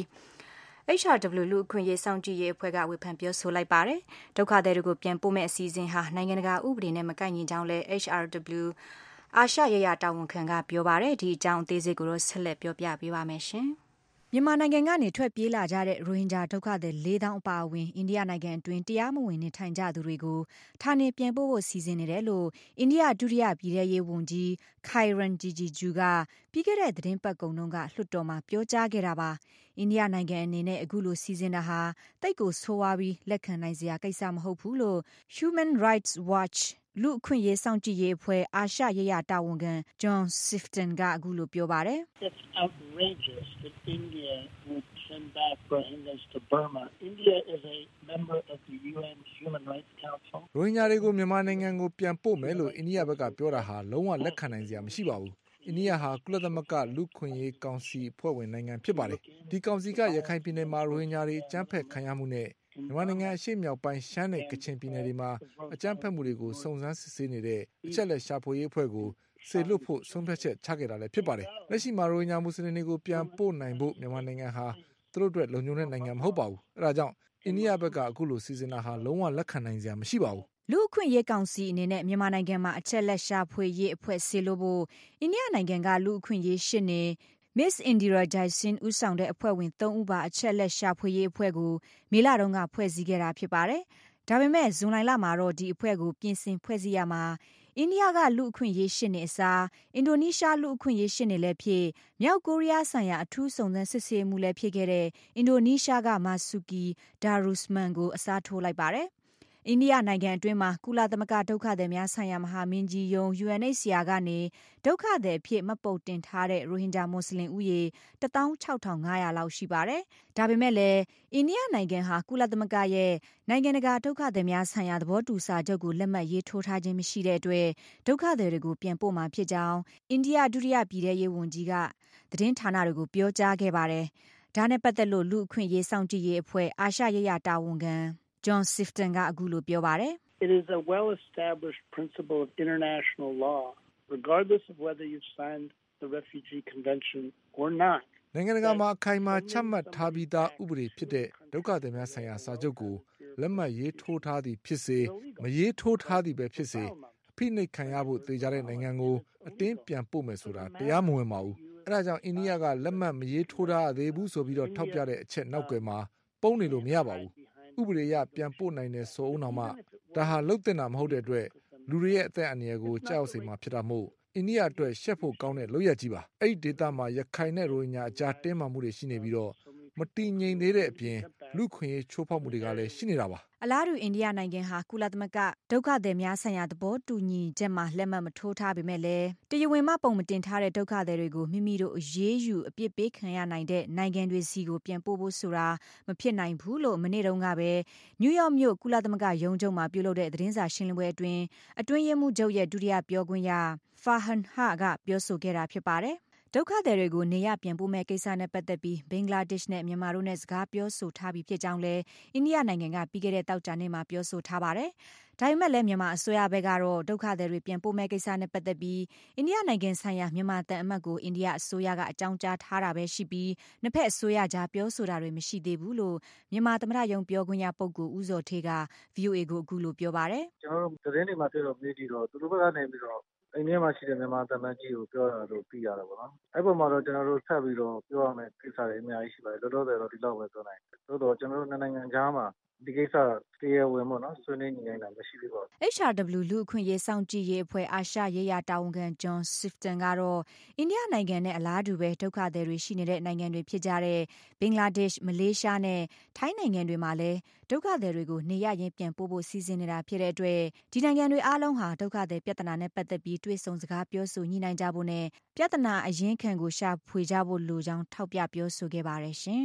HRW လူအခွင့်အရေးစောင့်ကြည့်ရေးအဖွဲ့ကဝေဖန်ပြောဆိုလိုက်ပါတယ်။ဒုက္ခသည်တွေကိုပြန်ပို့မဲ့အစီအစဉ်ဟာနိုင်ငံတကာဥပဒေနဲ့မကိုက်ညီကြောင်းလဲ HRW အာရှရေးရာတာဝန်ခံကပြောပါတယ်။ဒီအကြောင်းအသေးစိတ်ကိုတော့ဆက်လက်ပြောပြပေးပါမယ်ရှင်။မြန်မာနိုင်ငံကနေထွက်ပြေးလာကြတဲ့ရိုဟင်ဂျာဒုက္ခသည်4000အပါအဝင်အိန္ဒိယနိုင်ငံအတွင်းတရားမဝင်နေထိုင်ကြသူတွေကိုဌာနေပြန်ပို့ဖို့စီစဉ်နေတယ်လို့အိန္ဒိယဒုတိယပြည်ထောင်ရေးဝန်ကြီးခိုင်ရန်ဂျီဂျီဂျူကပြီးခဲ့တဲ့သတင်းပတ်ကုန်ကလွှတ်တော်မှာပြောကြားခဲ့တာပါ။အိန္ဒိယနိုင်ငံအနေနဲ့အခုလိုစီစဉ်တာဟာတိတ်ကိုဆိုးဝါးပြီးလက်ခံနိုင်စရာကိစ္စမဟုတ်ဘူးလို့ Human Rights Watch လူအခွင့်အရေးစောင့်ကြည့်ရေးအဖွဲ့အာရှရေးရာတာဝန်ခံ John Sifton ကအခုလိုပြောပါတယ်။ It's outrageous that India would send back Rohingyas to Burma. India is a member of the UN Human Rights Council. ရိုဟင်ဂျာတွေကိုမြန်မာနိုင်ငံကိုပြန်ပို့မယ်လို့အိန္ဒိယဘက်ကပြောတာဟာလုံးဝလက်ခံနိုင်စရာမရှိပါဘူး။အိန္ဒိယဟာကုလသမဂ္ဂလူ့ခွင့်ရေးကောင်စီအဖွဲ့ဝင်နိုင်ငံဖြစ်ပါတယ်။ဒီကောင်စီကရခိုင်ပြည်နယ်မှာရိုဟင်ဂျာတွေအကြမ်းဖက်ခံရမှုနဲ့မြန်မာနိုင်ငံအရှေ့မြောက်ပိုင်းရှမ်းနဲ့ကချင်ပြည်နယ်တွေမှာအကြမ်းဖက်မှုတွေကိုစုံစမ်းစစ်ဆေးနေတဲ့အချက်လက်ရှာဖွေရေးအဖွဲ့ကိုစေလွတ်ဖို့ဆုံးဖြတ်ချက်ချခဲ့တာလည်းဖြစ်ပါတယ်။လက်ရှိမှာရိုဟင်ဂျာမွတ်စလင်တွေကိုပြန်ပို့နိုင်ဖို့မြန်မာနိုင်ငံဟာသူတို့အတွက်လုံခြုံတဲ့နိုင်ငံမဟုတ်ပါဘူး။အဲဒါကြောင့်အိန္ဒိယဘက်ကအခုလိုစီစဉ်တာဟာလုံးဝလက်ခံနိုင်စရာမရှိပါဘူး။လူအခွင့်အရေးကောင်စီအနေနဲ့မြန်မာနိုင်ငံမှာအချက်လက်ရှာဖွေရေးအဖွဲ့စေလွတ်ဖို့အိန္ဒိယနိုင်ငံကလူအခွင့်အရေးရှင်းနေ Miss Indira Jaisin ဦးဆောင်တဲ့အဖွဲ့ဝင်3ဦးပါအချက်လက်ရှာဖွေရေးအဖွဲ့ကိုမေလတုန်းကဖွဲ့စည်းခဲ့တာဖြစ်ပါတယ်။ဒါပေမဲ့ဇွန်လမှာတော့ဒီအဖွဲ့ကိုပြင်ဆင်ဖွဲ့စည်းရမှာအိန္ဒိယကလူအခွင့်အရေးရှင်းနေအစားအင်ဒိုနီးရှားလူအခွင့်အရေးရှင်းနေလည်းဖြစ်မြောက်ကိုရီးယားဆိုင်ရာအထူးစုံစမ်းစစ်ဆေးမှုလည်းဖြစ်ခဲ့တဲ့အင်ဒိုနီးရှားကမာဆူကီဒါရူစမန်ကိုအစားထိုးလိုက်ပါတယ်။အိန္ဒိယနိုင်ငံအတွင်းမှာကုလသမဂ္ဂဒုက္ခသည်များဆိုင်ရာမဟာမင်းကြီးယုံ UNHCR ကနေဒုက္ခသည်အဖြစ်မှတ်ပုံတင်ထားတဲ့ရိုဟင်ဂျာမွတ်စလင်ဦးရေ 16500 လောက်ရှိပါတယ်။ဒါပေမဲ့လည်းအိန္ဒိယနိုင်ငံဟာကုလသမဂ္ဂရဲ့နိုင်ငံတကာဒုက္ခသည်များဆိုင်ရာသဘောတူစာချုပ်ကိုလက်မှတ်ရေးထိုးထားခြင်းမရှိတဲ့အတွက်ဒုက္ခသည်တွေကိုပြန်ပို့မှာဖြစ်ကြောင်းအိန္ဒိယဒုတိယပြည်ထောင်ရေးဝန်ကြီးကသတင်းဌာနတွေကိုပြောကြားခဲ့ပါတယ်။ဒါနဲ့ပတ်သက်လို့လူအခွင့်အရေးစောင့်ကြည့်ရေးအဖွဲ့အာရှရေးရာတာဝန်ခံ John Sifton ကအခုလိုပြောပါတယ် It is a well-established principle of international law, regardless of whether you've signed the Refugee Convention or not. နိုင်ငံတကာမှာအခိုင်အမာချမှတ်ထားပြီးသားဥပဒေဖြစ်တဲ့ဒုက္ခသည်များဆိုင်ရာစာချုပ်ကိုလက်မှတ်ရေးထိုးထားသည်ဖြစ်စေမရေးထိုးထားသည်ပဲဖြစ်စေအဖိနှိပ်ခံရဖို့သေချာတဲ့နိုင်ငံကိုအတင်းပြန်ပို့မယ်ဆိုတာတရားမဝင်ပါဘူး။အဲဒါကြောင့်အိန္ဒိယကလက်မှတ်မရေးထိုးထားသေးဘူးဆိုပြီးတော့ထောက်ပြတဲ့အချက်နောက်ွယ်မှာပုံနေလို့မရပါဘူး။ဥပဒေအရပြန်ပို့နိုင်တဲ့ဆိုအောင်တော့မှဒါဟာလုတ်တင်တာမဟုတ်တဲ့အတွက်လူတွေရဲ့အသက်အန္တရာယ်ကိုကြောက်စေမှာဖြစ်တာမို့အိန္ဒိယအတွက်ရှက်ဖို့ကောင်းတဲ့လုပ်ရကြီးပါအဲ့ဒီဒေသမှာရခိုင်နဲ့ရိုဟင်ဂျာအကြားတင်းမာမှုတွေရှိနေပြီးတော့မတည်ငြိမ်သေးတဲ့အပြင်လူခွင့်ရေးချိုးဖောက်မှုတွေကလည်းရှိနေတာပါအလားတူအိန္ဒိယနိုင်ငံဟာကုလသမဂ္ဂဒုက္ခသည်များဆိုင်ရာသဘောတူညီချက်မှာလက်မှတ်မထိုးထားပေမဲ့လည်းတရားဝင်မှပုံမတင်ထားတဲ့ဒုက္ခသည်တွေကိုမိမိတို့အရေးယူအပြစ်ပေးခံရနိုင်တဲ့နိုင်ငံတွေစီကိုပြန်ပို့ဖို့ဆိုတာမဖြစ်နိုင်ဘူးလို့မနေ့တုန်းကပဲနယူးယောက်မြို့ကုလသမဂ္ဂရုံးချုပ်မှာပြုလုပ်တဲ့သတင်းစာရှင်းလင်းပွဲအတွင်းအတွင်းရေးမှူးချုပ်ရဲ့ဒုတိယပြောခွင့်ရဖာဟန်ဟာကပြောဆိုခဲ့တာဖြစ်ပါတယ်ဒုက္ခသည်တွေကိုနေရပြန်ပို့မဲ့ကိစ္စနဲ့ပတ်သက်ပြီးဘင်္ဂလားဒေ့ရှ်နဲ့မြန်မာတို့နဲ့စကားပြောဆိုထားပြီးဖြစ်ကြောင်းလဲအိန္ဒိယနိုင်ငံကပြီးခဲ့တဲ့တောက်ကြနေ့မှာပြောဆိုထားပါတယ်။ဒါပေမဲ့လည်းမြန်မာအစိုးရဘက်ကတော့ဒုက္ခသည်တွေပြန်ပို့မဲ့ကိစ္စနဲ့ပတ်သက်ပြီးအိန္ဒိယနိုင်ငံဆိုင်ရာမြန်မာတန်အမတ်ကိုအိန္ဒိယအစိုးရကအကြောင်းကြားထားတာပဲရှိပြီးနှစ်ဖက်အစိုးရကြားပြောဆိုတာတွေမရှိသေးဘူးလို့မြန်မာသမ္မတရုံးပြောခွင့်ရပုဂ္ဂိုလ်ဦးဇော်ဌေးက VOA ကိုအခုလိုပြောပါတယ်။ကျွန်တော်တို့သတင်းတွေမှာတွေ့တော့မေးကြည့်တော့သူတို့ဘက်ကနေပြီးတော့အိန္ဒိယမှာရှိတဲ့မြန်မာတမန်ကြီးကိုပြောတာလို့သိရတယ်ပေါ့နော်။အဲ့ပေါ်မှာတော့ကျွန်တော်တို့ဆက်ပြီးတော့ပြောရမယ်ကိစ္စတွေအများကြီးရှိပါတယ်။လောလောဆယ်တော့ဒီလောက်ပဲပြောနိုင်တယ်။သို့တော့ကျွန်တော်တို့နိုင်ငံခြားမှာဒီကိစ္စတရားဝင်ပေါ့နော်ဆွေးနွေးညှိနှိုင်းတာမရှိသေးပါဘူး HRW လူအခွင့်အရေးစောင့်ကြည့်ရေးအဖွဲ့အာရှရေးရာတာဝန်ခံ John Sifton ကတော့အိန္ဒိယနိုင်ငံနဲ့အလားတူပဲဒုက္ခသည်တွေရှိနေတဲ့နိုင်ငံတွေဖြစ်ကြတဲ့ဘင်္ဂလားဒေ့ရှ်မလေးရှားနဲ့ထိုင်းနိုင်ငံတွေမှာလည်းဒုက္ခသည်တွေကိုနေရရင်ပြန်ပို့ဖို့စီစဉ်နေတာဖြစ်တဲ့အတွက်ဒီနိုင်ငံတွေအားလုံးဟာဒုက္ခသည်ပြဿနာနဲ့ပတ်သက်ပြီးတွေ့ဆုံစကားပြောဆိုညှိနှိုင်းကြဖို့နဲ့ပြဿနာအရင်းခံကိုရှာဖွေကြဖို့လိုကြောင်းထောက်ပြပြောဆိုခဲ့ပါတယ်ရှင်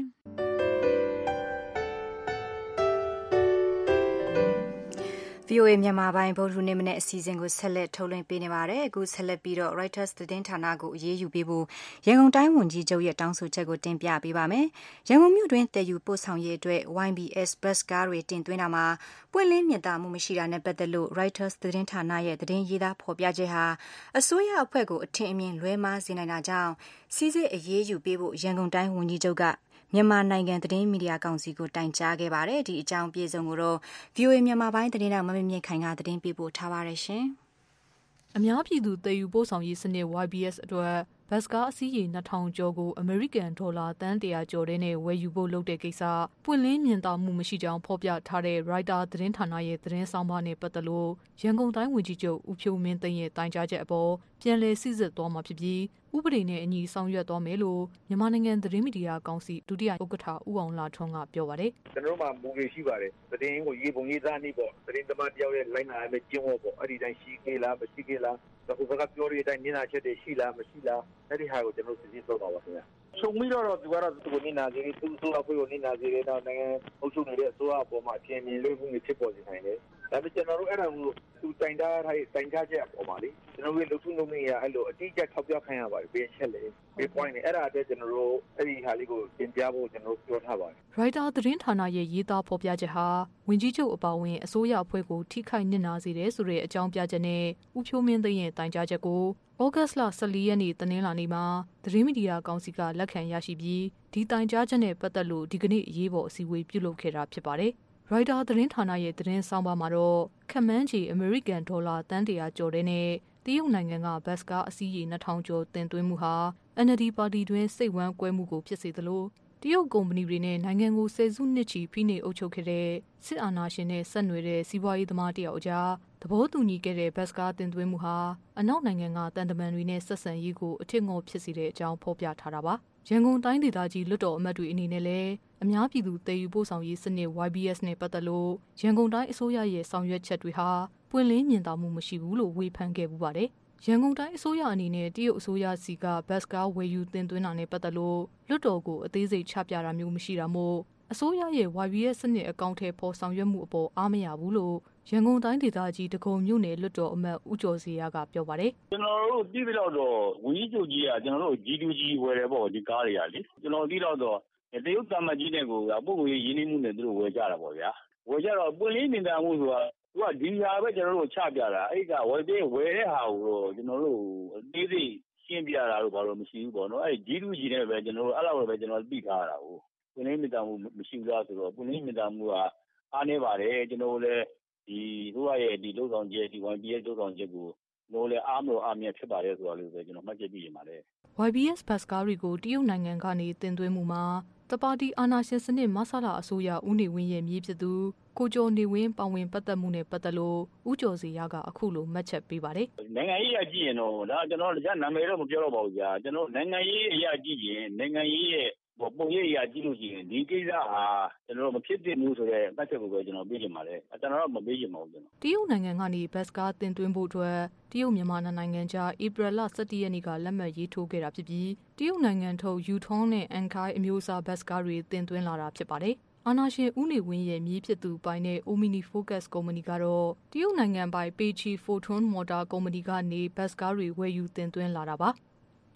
VOA မြန်မာပိုင်းဗုဒ္ဓဟူးနေ့မနေ့အစီအစဉ်ကိုဆက်လက်ထုတ်လွှင့်ပေးနေပါတယ်။အခုဆက်လက်ပြီးတော့ Reuters သတင်းဌာနကိုအရေးယူပေးဖို့ရန်ကုန်တိုင်းဝန်ကြီးချုပ်ရဲ့တောင်းဆိုချက်ကိုတင်ပြပေးပါမယ်။ရန်ကုန်မြို့တွင်တည်ယူပို့ဆောင်ရေးအတွက် YBS ဘတ်ကားတွေတင်သွင်းတာမှာပွင့်လင်းမြင်သာမှုမရှိတာနဲ့ပတ်သက်လို့ Reuters သတင်းဌာနရဲ့သတင်းရေးသားဖော်ပြချက်ဟာအစိုးရအဖွဲ့ကိုအထင်အမြင်လွဲမှားစေနိုင်တာကြောင့်စီးစိအရေးယူပေးဖို့ရန်ကုန်တိုင်းဝန်ကြီးချုပ်ကမြန်မာနိုင်ငံသတင်းမီဒီယာကောင်စီကိုတိုင်ကြားခဲ့ပါတယ်။ဒီအကြောင်းပြည်စုံကိုတော့ VOA မြန်မာပိုင်းသတင်းတောက်မမြင့်မြင့်ခိုင်ကသတင်းပေးပို့ထားပါတယ်ရှင်။အများပြည်သူတည်ယူပို့ဆောင်ရေးစနစ် YBS အတွက်ဘတ်ကားအစီးရေ2000ကျော်ကိုအမေရိကန်ဒေါ်လာတန်း100ကျော်တဲ့နဲ့ဝယ်ယူဖို့လုပ်တဲ့ကိစ္စပွင့်လင်းမြင်သာမှုမရှိကြောင်းဖော်ပြထားတဲ့ Reuters သတင်းဌာနရဲ့သတင်းဆောင်ပါနဲ့ပတ်သက်လို့ရန်ကုန်တိုင်းဝန်ကြီးချုပ်ဦးဖြိုးမင်းသိန်းရဲ့တိုင်ကြားချက်အပေါ်ပြန်လည်စစ်စစ်သွားမှာဖြစ်ပြီးဥပဒေနဲ့အညီဆောင်ရွက်သွားမယ်လို့မြန်မာနိုင်ငံသတင်းမီဒီယာကောင်စီဒုတိယဥက္ကဋ္ဌဦးအောင်လှထွန်းကပြောပါတယ်။ကျွန်တော်တို့မှာမူတွေရှိပါတယ်။သတင်းကိုရေးပုံရေးသားနေပေါ့။သတင်းသမားတယောက်ရဲ့လိုက်နာရမယ့်ကျင့်ဝတ်ပေါ့။အဲ့ဒီတိုင်းရှိခဲ့လားမရှိခဲ့လား။အခုဘက်ကပြောရတဲ့အတိုင်းနင်နာချက်တွေရှိလားမရှိလား။အဲ့ဒီဟာကိုကျွန်တော်စစ်စစ်လုပ်ပါပါခင်ဗျာ။ချုပ်ပြီးတော့သူကတော့သူကိုနင်နာစေတယ်သူ့ဆိုအဖွဲ့ကိုနင်နာစေတယ်တော့နိုင်ငံအုပ်ချုပ်နေတဲ့အစိုးရအပေါ်မှာအပြင်းပြင်းလို့မှုတွေဖြစ်ပေါ်နေနိုင်တယ်။ဒါပေမဲ့ကျွန်တော်တို့အဲ့ဒါကိုသူတိုင်ထားတဲ့တိုင်ကြားချက်အပေါ်မှာလေကျွန်တော်တို့လုံထုံလုံးနေရအဲ့လိုအတိအကျထောက်ပြခိုင်းရပါတယ်ဘယ်ချက်လဲဘယ် point လဲအဲ့ဒါအတွက်ကျွန်တော်တို့အဲ့ဒီဟာလေးကိုတင်ပြဖို့ကျွန်တော်တို့ပြောထားပါတယ် Reuters သတင်းဌာနရဲ့ရေးသားဖော်ပြချက်ဟာဝန်ကြီးချုပ်အပါအဝင်အစိုးရအဖွဲ့ကိုထိခိုက်နစ်နာစေတယ်ဆိုတဲ့အကြောင်းပြချက်နဲ့ဦးဖြိုးမင်းသိန်းရဲ့တိုင်ကြားချက်ကိုဩဂတ်စ်လ14ရက်နေ့တနင်္လာနေ့မှာသတင်းမီဒီယာကောင်စီကလက်ခံရရှိပြီးဒီတိုင်ကြားချက်နဲ့ပတ်သက်လို့ဒီကနေ့အရေးပေါ်အစည်းအဝေးပြုလုပ်ခဲ့တာဖြစ်ပါတယ်။ Reuters သတင်းဌာနရဲ့သတင်းဆောင်ပါမှာတော့ခန့်မှန်းခြေအမေရိကန်ဒေါ်လာတန်း100ကျော်တဲ့နဲ့တရုတ်နိုင်ငံကဘတ်ကားအစီးရေ2000ကျော်တင်သွင်းမှုဟာ NLD ပါတီတွင်စိတ်ဝမ်းကွဲမှုကိုဖြစ်စေသလိုတရုတ်ကုမ္ပဏီတွေနဲ့နိုင်ငံကိုဆယ်စုနှစ်ချီဖိနှိပ်အုပ်ချုပ်ခဲ့တဲ့စစ်အာဏာရှင်နဲ့ဆက်နွယ်တဲ့စီးပွားရေးသမားတယောက်အကြားသဘောတူညီခဲ့တဲ့ဘတ်ကားတင်သွင်းမှုဟာအနောက်နိုင်ငံကတန်တမန်တွေနဲ့ဆက်ဆံရေးကိုအထစ်ငေါဖြစ်စေတဲ့အကြောင်းဖော်ပြထားတာပါ။ရန်ကုန်တိုင်းဒေသကြီးလွှတ်တော်အမတ်တွေအနေနဲ့လည်းအများပြည်သူတည်ယူပို့ဆောင်ရေးစနစ် YBS နဲ့ပတ်သက်လို့ရန်ကုန်တိုင်းအစိုးရရဲ့ဆောင်ရွက်ချက်တွေဟာပွင့်လင်းမြင်သာမှုမရှိဘူးလို့ဝေဖန်ခဲ့ပူပါတယ်။ရန်ကုန်တိုင်းအစိုးရအနေနဲ့တရုတ်အစိုးရစီကဘတ်ကားဝယ်ယူတင်သွင်းတာနဲ့ပတ်သက်လို့လွှတ်တော်ကိုအသေးစိတ်ချပြတာမျိုးမရှိတာမို့အစိုးရရဲ့ YBS စနစ်အကောင့်ထဲပေါ်ဆောင်ရွက်မှုအပေါ်အားမရဘူးလို့ရန်ကုန်တိုင်းဒေသကြီးတကုံမြို့နယ်လွှတ်တော်အမတ်ဦးကျော်စီရကပြောပါတယ်။ကျွန်တော်တို့သိပြီးတော့ဝန်ကြီးချုပ်ကြီးကကျွန်တော်တို့ G2G ဝယ်တယ်ပေါ့ဒီကားတွေကလေကျွန်တော်သိတော့တရုတ်တမန်ကြီးနဲ့ကိုပုဂ္ဂိုလ်ရေးရင်းနှီးမှုနဲ့သူတို့ဝယ်ကြတာပေါ့ဗျာ။ဝယ်ကြတော့ပွင့်လင်းမြင်သာမှုဆိုတာသူကဒီဟာပဲကျွန်တော်တို့ချပြတာအဲ့ကဝယ်တဲ့ဟာကိုကျွန်တော်တို့အသေးစိတ်ရှင်းပြတာတော့ဘာလို့မရှိဘူးပေါ့နော်အဲ့ G2G နဲ့ပဲကျွန်တော်တို့အဲ့လောက်ပဲကျွန်တော်သိထားရတာကိုပွင့်လင်းမြင်သာမှုမရှိဘူးလားဆိုတော့ပွင့်လင်းမြင်သာမှုကအားနေပါတယ်ကျွန်တော်လည်းဒီတို့ရဲ့ဒီလုံဆောင်ချက်ဒီ YBS လုံဆောင်ချက်ကိုလို့လည်းအားမလို့အားမြတ်ဖြစ်ပါတယ်ဆိုတာလို့ပဲကျွန်တော်မှတ်ချက်ပြရမှာလေ YBS ဘတ်ကားတွေကိုတရုတ်နိုင်ငံကနေတင်သွင်းမှုမှာတပါတီအာဏာရှင်စနစ်မဆလာအစိုးရဦးနေဝင်းရဲ့မြေဖြစ်သူကိုကျော်နေဝင်းပါဝင်ပတ်သက်မှုနဲ့ပတ်သက်လို့ဦးကျော်စီရကအခုလိုမှတ်ချက်ပေးပါတယ်နိုင်ငံရေးအကြည့်ရင်တော့ဒါကျွန်တော်လည်းနာမည်တော့မပြောတော့ပါဘူးကြာကျွန်တော်နိုင်ငံရေးအရာကြည့်ရင်နိုင်ငံရေးရဲ့ပုံရိပ်အရာကြည့်လို့ရှိရင်ဒီကိစ္စဟာကျွန်တော်မဖြစ်သင့်ဘူးဆိုတော့မှတ်ချက်ကိုပဲကျွန်တော်ပေးချင်ပါတယ်ကျွန်တော်တော့မပေးချင်ပါဘူးကျွန်တော်တရုတ်နိုင်ငံကနေဘတ်ကားတင်သွင်းဖို့အတွက်တရုတ်မြန်မာနိုင်ငံကြားဧပြီလ17ရက်နေ့ကလက်မှတ်ရေးထိုးခဲ့တာဖြစ်ပြီးတရုတ်နိုင်ငံထုတ်ယူထုံးနဲ့အန်ခိုင်အမျိုးအစားဘတ်ကားတွေတင်သွင်းလာတာဖြစ်ပါတယ်အာနာရှင်ဦးနေဝင်းရဲ့မြေဖြစ်သူပိုင်တဲ့ Omni Focus ကုမ္ပဏီကတော့တရုတ်နိုင်ငံပိုင် Peiqi Foton Motor ကုမ္ပဏီကနေဘတ်ကားတွေဝယ်ယူတင်သွင်းလာတာပါတ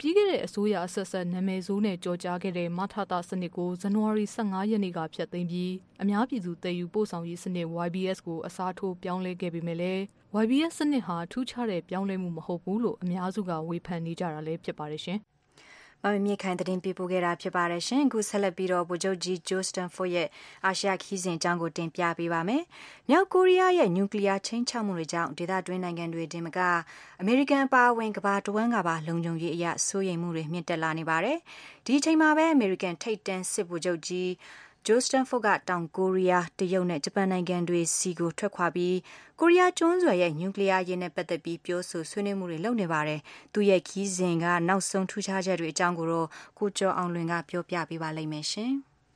ပြီးခဲ့တဲ့အစိုးရအဆက်ဆက်နာမည်ဆိုးနဲ့ကြော်ကြားခဲ့တဲ့မထတာစနစ်ကိုဇန်နဝါရီ15ရက်နေ့ကဖျက်သိမ်းပြီးအများပြည်သူတည်ယူပို့ဆောင်ရေးစနစ် YBS ကိုအစားထိုးပြောင်းလဲခဲ့ပေမဲ့လည်း YBS စနစ်ဟာထူးခြားတဲ့ပြောင်းလဲမှုမဟုတ်ဘူးလို့အများစုကဝေဖန်နေကြတာလည်းဖြစ်ပါတယ်ရှင်မမမြေခိုင်သတင်းပေးပို့ခဲ့တာဖြစ်ပါတယ်ရှင်အခုဆက်လက်ပြီးတော့ဗိုလ်ချုပ်ကြီးဂျိုစတန်ဖို့ရဲ့အာရှခီးစဉ်အကြောင်းကိုတင်ပြပေးပါမယ်မြောက်ကိုရီးယားရဲ့နျူကလ িয়ার ချိန်ချမှုတွေကြောင့်ဒေသတွင်းနိုင်ငံတွေတင်မကအမေရိကန်အပါအဝင်ကမ္ဘာတဝန်းကပါလုံခြုံရေးအရစိုးရိမ်မှုတွေမြင့်တက်လာနေပါတယ်ဒီအချိန်မှာပဲအမေရိကန်ထိပ်တန်းစစ်ဗိုလ်ချုပ်ကြီးဂျိုစတန်ဖို့ကတောင်ကိုရီးယားတရုတ်နဲ့ဂျပန်နိုင်ငံတွေစီကိုထွက်ခွာပြီးကိုရီးယားကျွန်းဆွယ်ရဲ့နျူကလ িয়ার ရေးနဲ့ပတ်သက်ပြီးပြောဆိုဆွေးနွေးမှုတွေလုပ်နေပါတယ်သူရဲ့ခီးစဉ်ကနောက်ဆုံးထူးခြားချက်တွေအကြောင်းကိုတော့ကိုကျော်အောင်လွင်ကပြောပြပေးပါလိမ့်မယ်ရှင်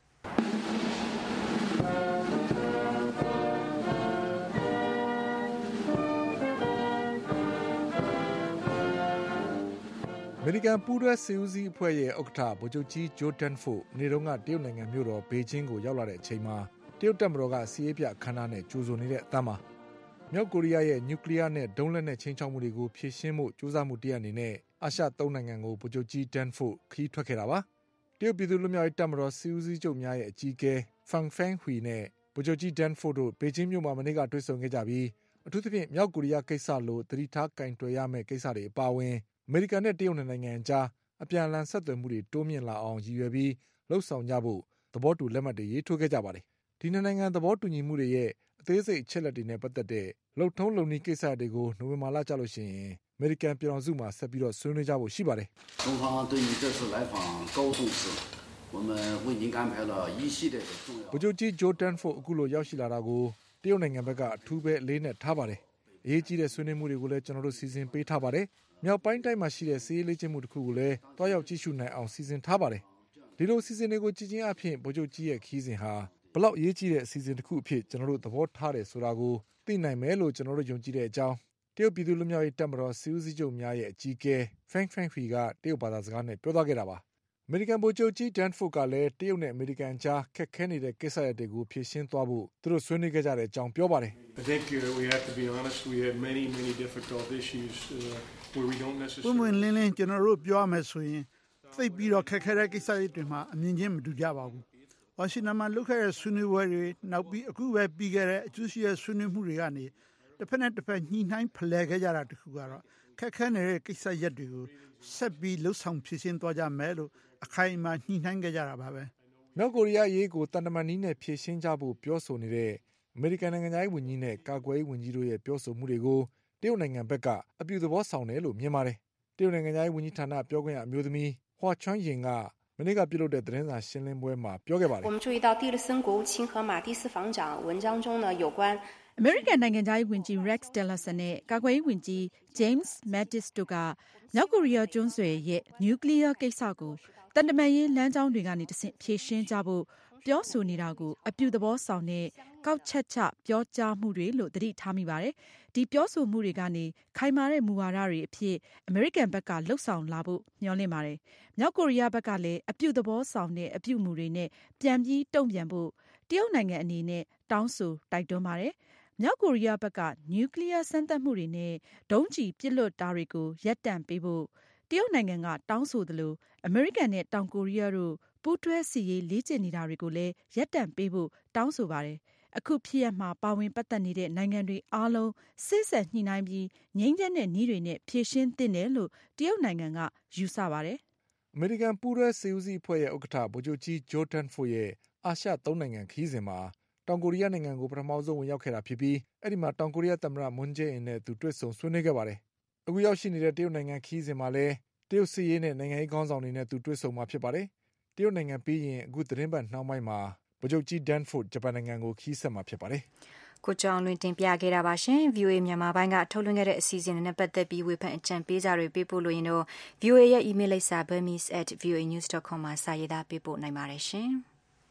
အမေရိကန်ပူးတွဲစစ်ဦးစီးအဖွဲ့ရဲ့ဥက္ကဋ္ဌဗိုလ်ချုပ်ကြီးဂျိုဒန်ဖို့နေ့တုန်းကတရုတ်နိုင်ငံမြို့တော်ဘေကျင်းကိုရောက်လာတဲ့အချိန်မှာတရုတ်တပ်မတော်ကစီးရေးပြအခမ်းအနားနဲ့ကြိုဆိုနေတဲ့အတန်းမှာမြောက်ကိုရီးယားရဲ့နျူကလ িয়ার နဲ့ဒုံးလက်နက်ချင်းချောက်မှုတွေကိုဖြေရှင်းဖို့ကြိုးစားမှုတရပ်အနေနဲ့အာရှ3နိုင်ငံကိုဗိုလ်ချုပ်ကြီးဒန်ဖို့ခရီးထွက်ခဲ့တာပါတရုတ်ပြည်သူ့လွတ်မြောက်ရေးတပ်မတော်စစ်ဦးစီးချုပ်များရဲ့အကြီးအကဲဖန်ဖန်ဟွီနဲ့ဗိုလ်ချုပ်ကြီးဒန်ဖို့တို့ဘေကျင်းမြို့မှာမနေ့ကတွေ့ဆုံခဲ့ကြပြီးအထူးသဖြင့်မြောက်ကိုရီးယားကိစ္စလိုသတိထားကင်တွယ်ရမယ့်ကိစ္စတွေအပါအဝင်အမေရိကန်နဲ့တရုတ်နိုင်ငံအကြားအပြန်အလှန်ဆက်သွယ်မှုတွေတိုးမြင့်လာအောင်ရည်ရွယ်ပြီးလှုပ်ဆောင်ကြဖို့သဘောတူလက်မှတ်တွေရေးထိုးခဲ့ကြပါတယ်ဒီနိုင်ငံသဘောတူညီမှုတွေရဲ့အသေးစိတ်အချက်လက်တွေနဲ့ပတ်သက်တဲ့လှုပ်ထုံးလုံနည်းကိစ္စတွေကိုနိုဝင်ဘာလကျလို့ရှိရင်အမေရိကန်ပြည်ထောင်စုမှာဆက်ပြီးတော့ဆွေးနွေးကြဖို့ရှိပါတယ်中方对你这次来访高重视我们为您安排了一系列的重要ဗိုလ်ချုပ်ကြီးဂျိုဒန်ဖို့အခုလိုရောက်ရှိလာတာကိုတရုတ်နိုင်ငံဘက်ကအထူးပဲအလေးနဲ့ထားပါတယ်အရေးကြီးတဲ့ဆွေးနွေးမှုတွေကိုလည်းကျွန်တော်တို့စီစဉ်ပေးထားပါတယ်မြောက်ပိုင်းတိုင်းမှာရှိတဲ့စီးရေးလေ့ကျင့်မှုတစ်ခုကိုလည်းတွားရောက်ကြည့်ရှုနိုင်အောင်စီစဉ်ထားပါတယ်ဒီလိုစီစဉ်တွေကိုကြည့်ချင်းအဖြစ်ဗိုလ်ချုပ်ကြီးရဲ့ခီးစဉ်ဟာဘလောက်အရေးကြီးတဲ့အစီအစဉ်တစ်ခုအဖြစ်ကျွန်တော်တို့သဘောထားတယ်ဆိုတာကိုသိနိုင်မယ်လို့ကျွန်တော်တို့ယုံကြည်တဲ့အကြောင်းတရုတ်ပြည်သူ့လွတ်မြောက်ရေးတပ်မတော်စစ်ဦးစီးချုပ်များရဲ့အကြီးအကဲဖန်ဖန်ဟွီကတရုတ်ဘာသာစကားနဲ့ပြောသွားခဲ့တာပါအမေရိကန်ဗိုလ်ချုပ်ကြီးဒန်ဖို့ကလည်းတရုတ်နဲ့အမေရိကန်ကြားခက်ခဲနေတဲ့ကိစ္စရပ်တွေကိုဖြေရှင်းသွားဖို့သူတို့ဆွေးနွေးခဲ့ကြတဲ့အကြောင်းပြောပါတယ် I think we have to be honest we had many difficult issues where we don't necessarily ဝင်လင်းကျွန်တော်တို့ပြောရမယ်ဆိုရင်သိပြီးတော့ခက်ခဲတဲ့ကိစ္စတွေမှာအမြင်ချင်းမတူကြပါဘူးဝါရှင်တန်မှာလုပ်ခဲ့တဲ့ဆွေးနွေးပွဲတွေနောက်ပြီးအခုပဲပြီးခဲ့တဲ့အကျိုးရှိတဲ့ဆွေးနွေးမှုတွေကနေတစ်ဖက်နဲ့တစ်ဖက်ညှိနှိုင်းဖလှယ်ခဲ့ကြတာတခုကတော့ခက်ခဲနေတဲ့ကိစ္စရပ်တွေကိုဆက်ပြီးလှုပ်ဆောင်ဖြည့်ရှင်းသွားကြမယ်လို့အခိုင်အမာညှိနှိုင်းခဲ့ကြတာပါပဲမြောက်ကိုရီးယားအရေးကိုတန်တမာနီးနဲ့ဖြည့်ရှင်းကြဖို့ပြောဆိုနေတဲ့အမေရိကန်နိုင်ငံသားရေးဝန်ကြီးနဲ့ကာကွယ်ရေးဝန်ကြီးတို့ရဲ့ပြောဆိုမှုတွေကိုတရုတ်နိုင်ငံဘက်ကအပြုသဘောဆောင်တယ်လို့မြင်ပါတယ်တရုတ်နိုင်ငံသားရေးဝန်ကြီးဌာနပြောခွင့်ရအမျိုးသမီးဟွာချွန်းရင်ကမနေ့ကပြုလုပ်တဲ့သတင်းစာရှင်းလင်းပွဲမှာပြောခဲ့ပါတယ်我们注意到蒂勒森国务卿和马蒂斯防长文章中呢有关အမေရိကန်နိုင်ငံသားရေးဝန်ကြီး Rex Tillerson နဲ့ကာကွယ်ရေးဝန်ကြီး James Mattis တို့ကမြောက်ကိုရီးယားကျွန်းဆွယ်ရဲ့နျူကလ িয়ার ကိစ္စကိုတန်တမာရေးလမ်းကြောင်းတွေကနေတဆင့်ဖြေရှင်းကြဖို့ပြောဆိုနေတာကိုအပြုသဘောဆောင်တဲ့ကောက်ချက်ချပြောကြားမှုတွေလို့သတိထားမိပါတယ်။ဒီပြောဆိုမှုတွေကနေခိုင်မာတဲ့မူဝါဒတွေအဖြစ်အမေရိကန်ဘက်ကလှုပ်ဆောင်လာဖို့မျှော်လင့်ပါတယ်။မြောက်ကိုရီးယားဘက်ကလည်းအပြုသဘောဆောင်တဲ့အပြုမူတွေနဲ့ပြန်ပြီးတုံ့ပြန်ဖို့တရုတ်နိုင်ငံအနေနဲ့တောင်းဆိုတိုက်တွန်းပါတယ်။မြောက်ကိုရီးယားဘက်ကနျူကလ িয়ার စမ်းသပ်မှုတွေနဲ့ဒုံးကျည်ပစ်လွတ်တာတွေကိုရပ်တန့်ပေးဖို့တရုတ်နိုင်ငံကတောင်းဆိုသလိုအမေရိကန်နဲ့တောင်ကိုရီးယားတို့ပူးတွဲစီရေးလေ့ကျင့်နေတာတွေကိုလည်းရပ်တန့်ပေးဖို့တောင်းဆိုပါတယ်။အခုဖြစ်ရပ်မှာပါဝင်ပတ်သက်နေတဲ့နိုင်ငံတွေအားလုံးစိတ်ဆက်ညှိနှိုင်းပြီးငြိမ်းချမ်းတဲ့နည်းတွေနဲ့ဖြေရှင်းသင့်တယ်လို့တရုတ်နိုင်ငံကယူဆပါတယ်။အမေရိကန်ပူးတွဲစစ်ဦးစီးအဖွဲ့ရဲ့ဥက္ကဋ္ဌဗိုလ်ချုပ်ကြီးဂျိုဒန်ဖို့ရဲ့အာရှ3နိုင်ငံခရီးစဉ်မှာတောင်ကိုရီးယားနိုင်ငံကိုပထမဆုံးဝင်ရောက်ခဲ့တာဖြစ်ပြီးအဲ့ဒီမှာတောင်ကိုရီးယားသမ္မတမွန်ဂျေအင်နဲ့သူတွေ့ဆုံဆွေးနွေးခဲ့ပါတယ်။အခုရောက်ရှိနေတဲ့တရုတ်နိုင်ငံခရီးစဉ်မှာလည်းတရုတ်စစ်ရေးနဲ့နိုင်ငံရေးခေါင်းဆောင်တွေနဲ့သူတွေ့ဆုံမှာဖြစ်ပါတယ်။တရုတ်နိုင်ငံပြီးရင်အခုသတင်းပတ်နှောင်းပိုင်းမှာဗိုလ်ချုပ်ကြီးဒန်ဖို့ဂျပန်နိုင်ငံကိုခရီးဆက်မှာဖြစ်ပါတယ်။ကိုကျော်လွင်တင်ပြခဲ့တာပါရှင်။ VOA မြန်မာပိုင်းကထုတ်လွှင့်ခဲ့တဲ့အစီအစဉ်တွေနဲ့ပတ်သက်ပြီးဝေဖန်အကြံပေးစာတွေပေးပို့လို့ရင်တော့ VOA ရဲ့ email လိပ်စာ burmese@voanews.com မှာစာရေးသားပေးပို့နိုင်ပါတယ်ရှင်။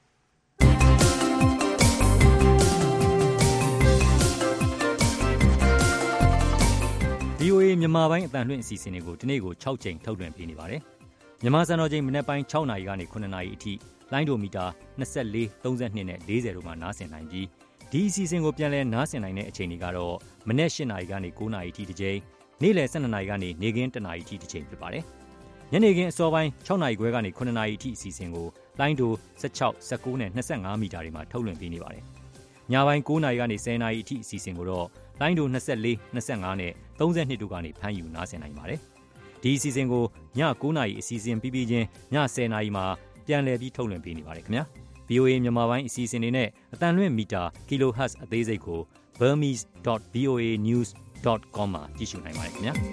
VOA မြန်မာပိုင်းအသံလွှင့်အစီအစဉ်တွေကိုဒီနေ့ကို6ကြိမ်ထုတ်လွှင့်ပေးနေပါတယ်။မြန်မာစံတော်ချိန်မနက်ပိုင်း6နာရီကနေ9နာရီအထိလိုင်းဒိုမီတာ24 32နဲ့40တို့မှာနားဆင်နိုင်ပြီးဒီအစီအစဉ်ကိုပြန်လည်နားဆင်နိုင်တဲ့အချိန်တွေကတော့မနက်8နာရီကနေ9နာရီအထိတစ်ကြိမ်နေ့လယ်12နာရီကနေနေ့ခင်း1နာရီအထိတစ်ကြိမ်ဖြစ်ပါတယ်။ညနေခင်းအစောပိုင်း6နာရီခွဲကနေ9နာရီအထိအစီအစဉ်ကိုလိုင်းဒို16 19နဲ့25မီတာတွေမှာထုတ်လွှင့်ပေးနေပါတယ်။ညပိုင်း9နာရီကနေ10နာရီအထိအစီအစဉ်ကိုတော့လိုင်းဒို24 25နဲ့32တို့ကနေဖမ်းယူနားဆင်နိုင်ပါတယ်။ဒီအစီအစဉ်ကိုည9နာရီအစီအစဉ်ပြီးပြီးချင်းည10နာရီမှာပြန်လည်ပြီးထုတ်လွှင့်ပေးနေပါတယ်ခင်ဗျာ။ VOA မြန်မာပိုင်းအစီအစဉ်တွေနဲ့အတန်လွင့်မီတာ kHz အသေးစိတ်ကို burmese.voanews.com မှာကြည့်ရှုနိုင်ပါတယ်ခင်ဗျာ။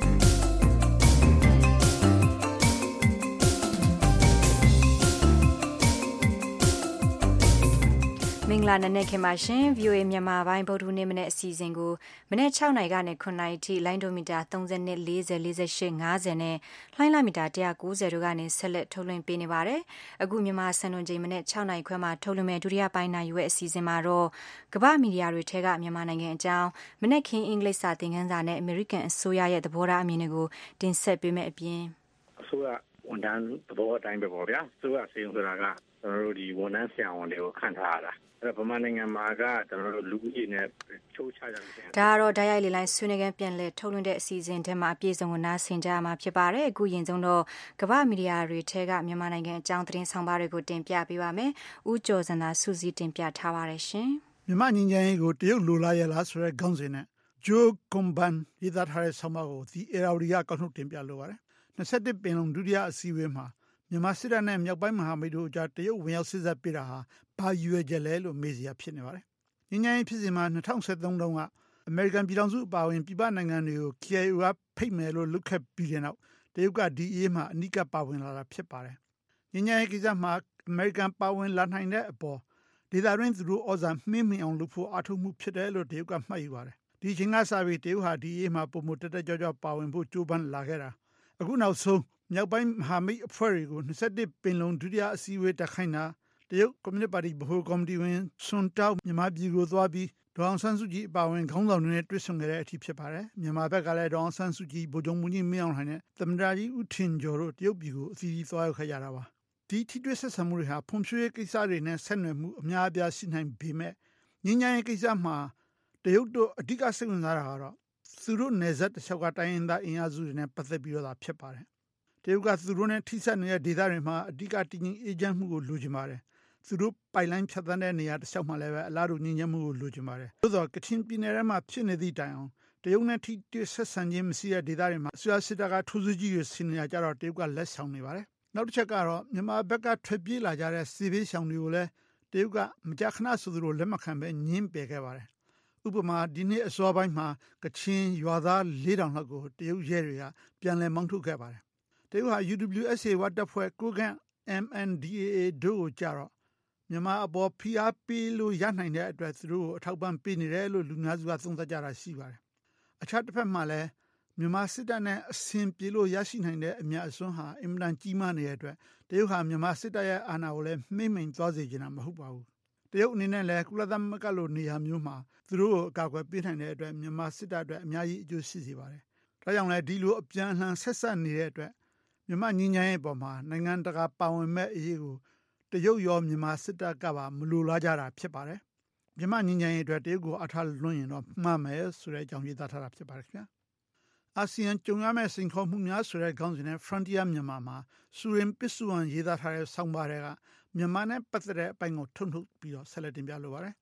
မင်္ဂလာနံနက်ခင်းပါရှင် VOA မြန်မာပိုင်းဗုဒ္ဓနေ့မနေ့အစီအစဉ်ကိုမနေ့6နာရီကနေ9နာရီထိလိုင်းဒိုမီတာ30 40 48 50နဲ့လိုင်းလာမီတာ190တို့ကနေဆက်လက်ထုတ်လွှင့်ပေးနေပါတယ်။အခုမြန်မာစံတော်ချိန်မနေ့6နာရီခွဲမှာထုတ်လွှင့်မဲ့ဒုတိယပိုင်းနိုင်ရွယ်အစီအစဉ်မှာတော့ကမ္ဘာမီဒီယာတွေထဲကမြန်မာနိုင်ငံအကြောင်းမနေ့ခင်းအင်္ဂလိပ်စာသင်ခန်းစာနဲ့အမေရိကန်အစိုးရရဲ့သဘောထားအမြင်တွေကိုတင်ဆက်ပေးမယ့်အပြင်အစိုးရဝန်ထမ်းသဘောအတိုင်းပဲပေါ့ဗျာ။အစိုးရစီရင်ဆိုတာကကျွန်တော်တို့ဒီဝန်ထမ်းဆရာဝန်တွေကိုခန့်ထားရတာအဲ့ဗမာနိုင်ငံမှာကကျွန်တော်တို့လူကြီးနဲ့ချိုးချကြတယ်ဒါကတော့ဓာတ်ရိုက်လေလိုင်းဆွေးနွေးခန်းပြန်လည်ထုတ်လွှင့်တဲ့အစီအစဉ်ထဲမှာအပြည့်စုံကိုနားဆင်ကြရမှာဖြစ်ပါတယ်အခုရင်ဆုံးတော့ကမ္ဘာမီဒီယာတွေထဲကမြန်မာနိုင်ငံအကြောင်းသတင်းဆောင်ပါတွေကိုတင်ပြပေးပါမယ်ဦးကျော်စံသာစူးစီးတင်ပြထားပါတယ်ရှင်မြန်မာညီညာရေးကိုတရုတ်လိုလားရလားဆိုတဲ့ခေါင်းစဉ်နဲ့ဂျိုကွန်ဘန်ရေးသားထားတဲ့ဆောင်းပါးကိုဒီအေရာဝတီကကောက်နှုတ်တင်ပြလိုပါတယ်21ပင်လုံးဒုတိယအစည်းအဝေးမှာမြန်မာစစ်တပ်နဲ့မြောက်ပိုင်းမဟာမိတ်တို့အကြားတရုတ်ဝင်ရောက်စစ်ဆက်ပေးတာဟာဘာရွယ်ချက်လဲလို့မေးစရာဖြစ်နေပါတယ်။ငြိမ်းချမ်းရေးဖြစ်စဉ်မှာ2013တုန်းကအမေရိကန်ပြည်ထောင်စုအပါအဝင်ပြည်ပနိုင်ငံတွေကို KIO ကဖိတ်မယ်လို့လုပ်ခဲ့ပြီးတဲ့နောက်တရုတ်ကဒီအေးမှာအနိကပါဝင်လာတာဖြစ်ပါတယ်။ငြိမ်းချမ်းရေးကိစ္စမှာအမေရိကန်ပါဝင်လာနိုင်တဲ့အပေါ်ဒေသတွင်းသူတို့ဩဇာမှင်းမြင်အောင်လုပ်ဖို့အားထုတ်မှုဖြစ်တယ်လို့တရုတ်ကမှတ်ယူပါတယ်။ဒီချိန်ကစပြီးတရုတ်ဟာဒီအေးမှာပုံမတက်တက်ကြွကြွပါဝင်ဖို့ကြိုးပမ်းလာခဲ့တာအခုနောက်ဆုံးမြောက်ပိုင်းမဟာမိတ်အဖွဲ့တွေကို21ပင်လုံးဒုတိယအစည်းအဝေးတက်ခိုင်းတာတရုတ်ကွန်မြူနစ်ပါတီဗဟိုကော်မတီဝင်ဆွန်တောက်မြန်မာပြည်ကိုသွားပြီးဒေါအောင်ဆန်းစုကြည်အပါအဝင်ခေါင်းဆောင်တွေနဲ့တွေ့ဆုံခဲ့တဲ့အထိဖြစ်ပါတယ်မြန်မာဘက်ကလည်းဒေါအောင်ဆန်းစုကြည်ဗိုလ်ချုပ်မှူးကြီးမင်းအောင်လှိုင်နဲ့သမ္မတကြီးဦးထင်ကျော်တို့တရုတ်ပြည်ကိုအစီအစီသွားရောက်ခဲ့ကြတာပါဒီထိတွေ့ဆက်ဆံမှုတွေဟာဖွံ့ဖြိုးရေးကိစ္စတွေနဲ့ဆက်နွယ်မှုအများအပြားရှိနိုင်ပေမဲ့ငြိမ်းချမ်းရေးကိစ္စမှာတရုတ်တို့အဓိကစိတ်ဝင်စားတာကတော့သူတို့နယ်စပ်တစ်လျှောက်ကတိုင်းရင်းသားအင်အားစုတွေနဲ့ပတ်သက်ပြီးတော့ဖြစ်ပါတယ်တရုတ်ကသူတို့နဲ့ထိစပ်နေတဲ့ဒေသတွေမှာအဓိကတည်ငြိမ်အေးချမ်းမှုကိုလိုချင်ပါတယ်သူတို့ပိုင်လိုင်းဖြတ်သန်းတဲ့နေရာတစ်လျှောက်မှာလည်းပဲအလားတူငြိမ်းချမ်းမှုကိုလိုချင်ပါတယ်သို့သောကချင်ပြည်နယ်ထဲမှာဖြစ်နေသည့်တိုင်အောင်တရုတ်နဲ့ထိတွေ့ဆက်ဆံခြင်းမရှိတဲ့ဒေသတွေမှာအစိုးရစစ်တပ်ကထိုးစစ်ကြီးတွေဆင်နေကြတော့တရုတ်ကလက်ဆောင်နေပါတယ်နောက်တစ်ချက်ကတော့မြန်မာဘက်ကထွက်ပြေးလာကြတဲ့စီဘေးရှောင်တွေကိုလည်းတရုတ်ကမကြာခဏဆိုသလိုလက်မခံပဲညှင်းပယ်ခဲ့ပါတယ်ဥပမာဒီနေ့အစောပိုင်းမှာကချင်ရွာသား4000လောက်ကိုတရုတ်ရဲတွေကပြန်လည်မောင်းထုတ်ခဲ့ပါတယ်တရုတ်ဟာ UWSA ဝတ်တပ်ဖွဲ့ကိုကန့် MNDAA တို့ကိုကြတော့မြန်မာအပေါ်ဖိအားပေးလို့ရနိုင်တဲ့အတွက်သူတို့ကိုအထောက်ပံ့ပေးနေတယ်လို့လူများစုကသုံးသပ်ကြတာရှိပါတယ်အခြားတစ်ဖက်မှာလည်းမြန်မာစစ်တပ်နဲ့အဆင်ပြေလို့ရရှိနိုင်တဲ့အမြတ်အစွန်းဟာအင်မတန်ကြီးမားနေတဲ့အတွက်တရုတ်ဟာမြန်မာစစ်တပ်ရဲ့အာဏာကိုလည်းမှိမ့်မိန်သွားစေချင်တာမဟုတ်ပါဘူးတရုတ်အနေနဲ့လည်းကုလသမဂ္ဂလိုနေရာမျိုးမှာသူတို့ကိုအကာအကွယ်ပေးနိုင်တဲ့အတွက်မြန်မာစစ်တပ်အတွက်အများကြီးအကျိုးရှိစေပါတယ်ဒါကြောင့်လည်းဒီလိုအပြန်အလှန်ဆက်ဆက်နေတဲ့အတွက်မြန်မာညီညာရေးပေါ်မှာနိုင်ငံတကာပါဝင်မဲ့အရေးကိုတရုတ်ရောမြန်မာစစ်တပ်ကပါမလိုလားကြတာဖြစ်ပါတယ်မြန်မာညီညာရေးအတွက်တရုတ်ကိုအထားလွှင့်ရင်တော့မှားမယ်ဆိုတဲ့အကြောင်းရေးသားထားတာဖြစ်ပါတယ်ခင်ဗျာအာဆီယံကြုံရမယ့်စိန်ခေါ်မှုများဆိုတဲ့ခေါင်းစဉ်နဲ့ Frontier မြန်မာမှာစူရင်ပစ္စုဝံရေးသားထားတဲ့ဆောင်းပါးတွေကမြန်မာနဲ့ပတ်သက်တဲ့အပိုင်းကိုထုတ်နှုတ်ပြီးတော့ဆက်လက်တင်ပြလိုပါတယ်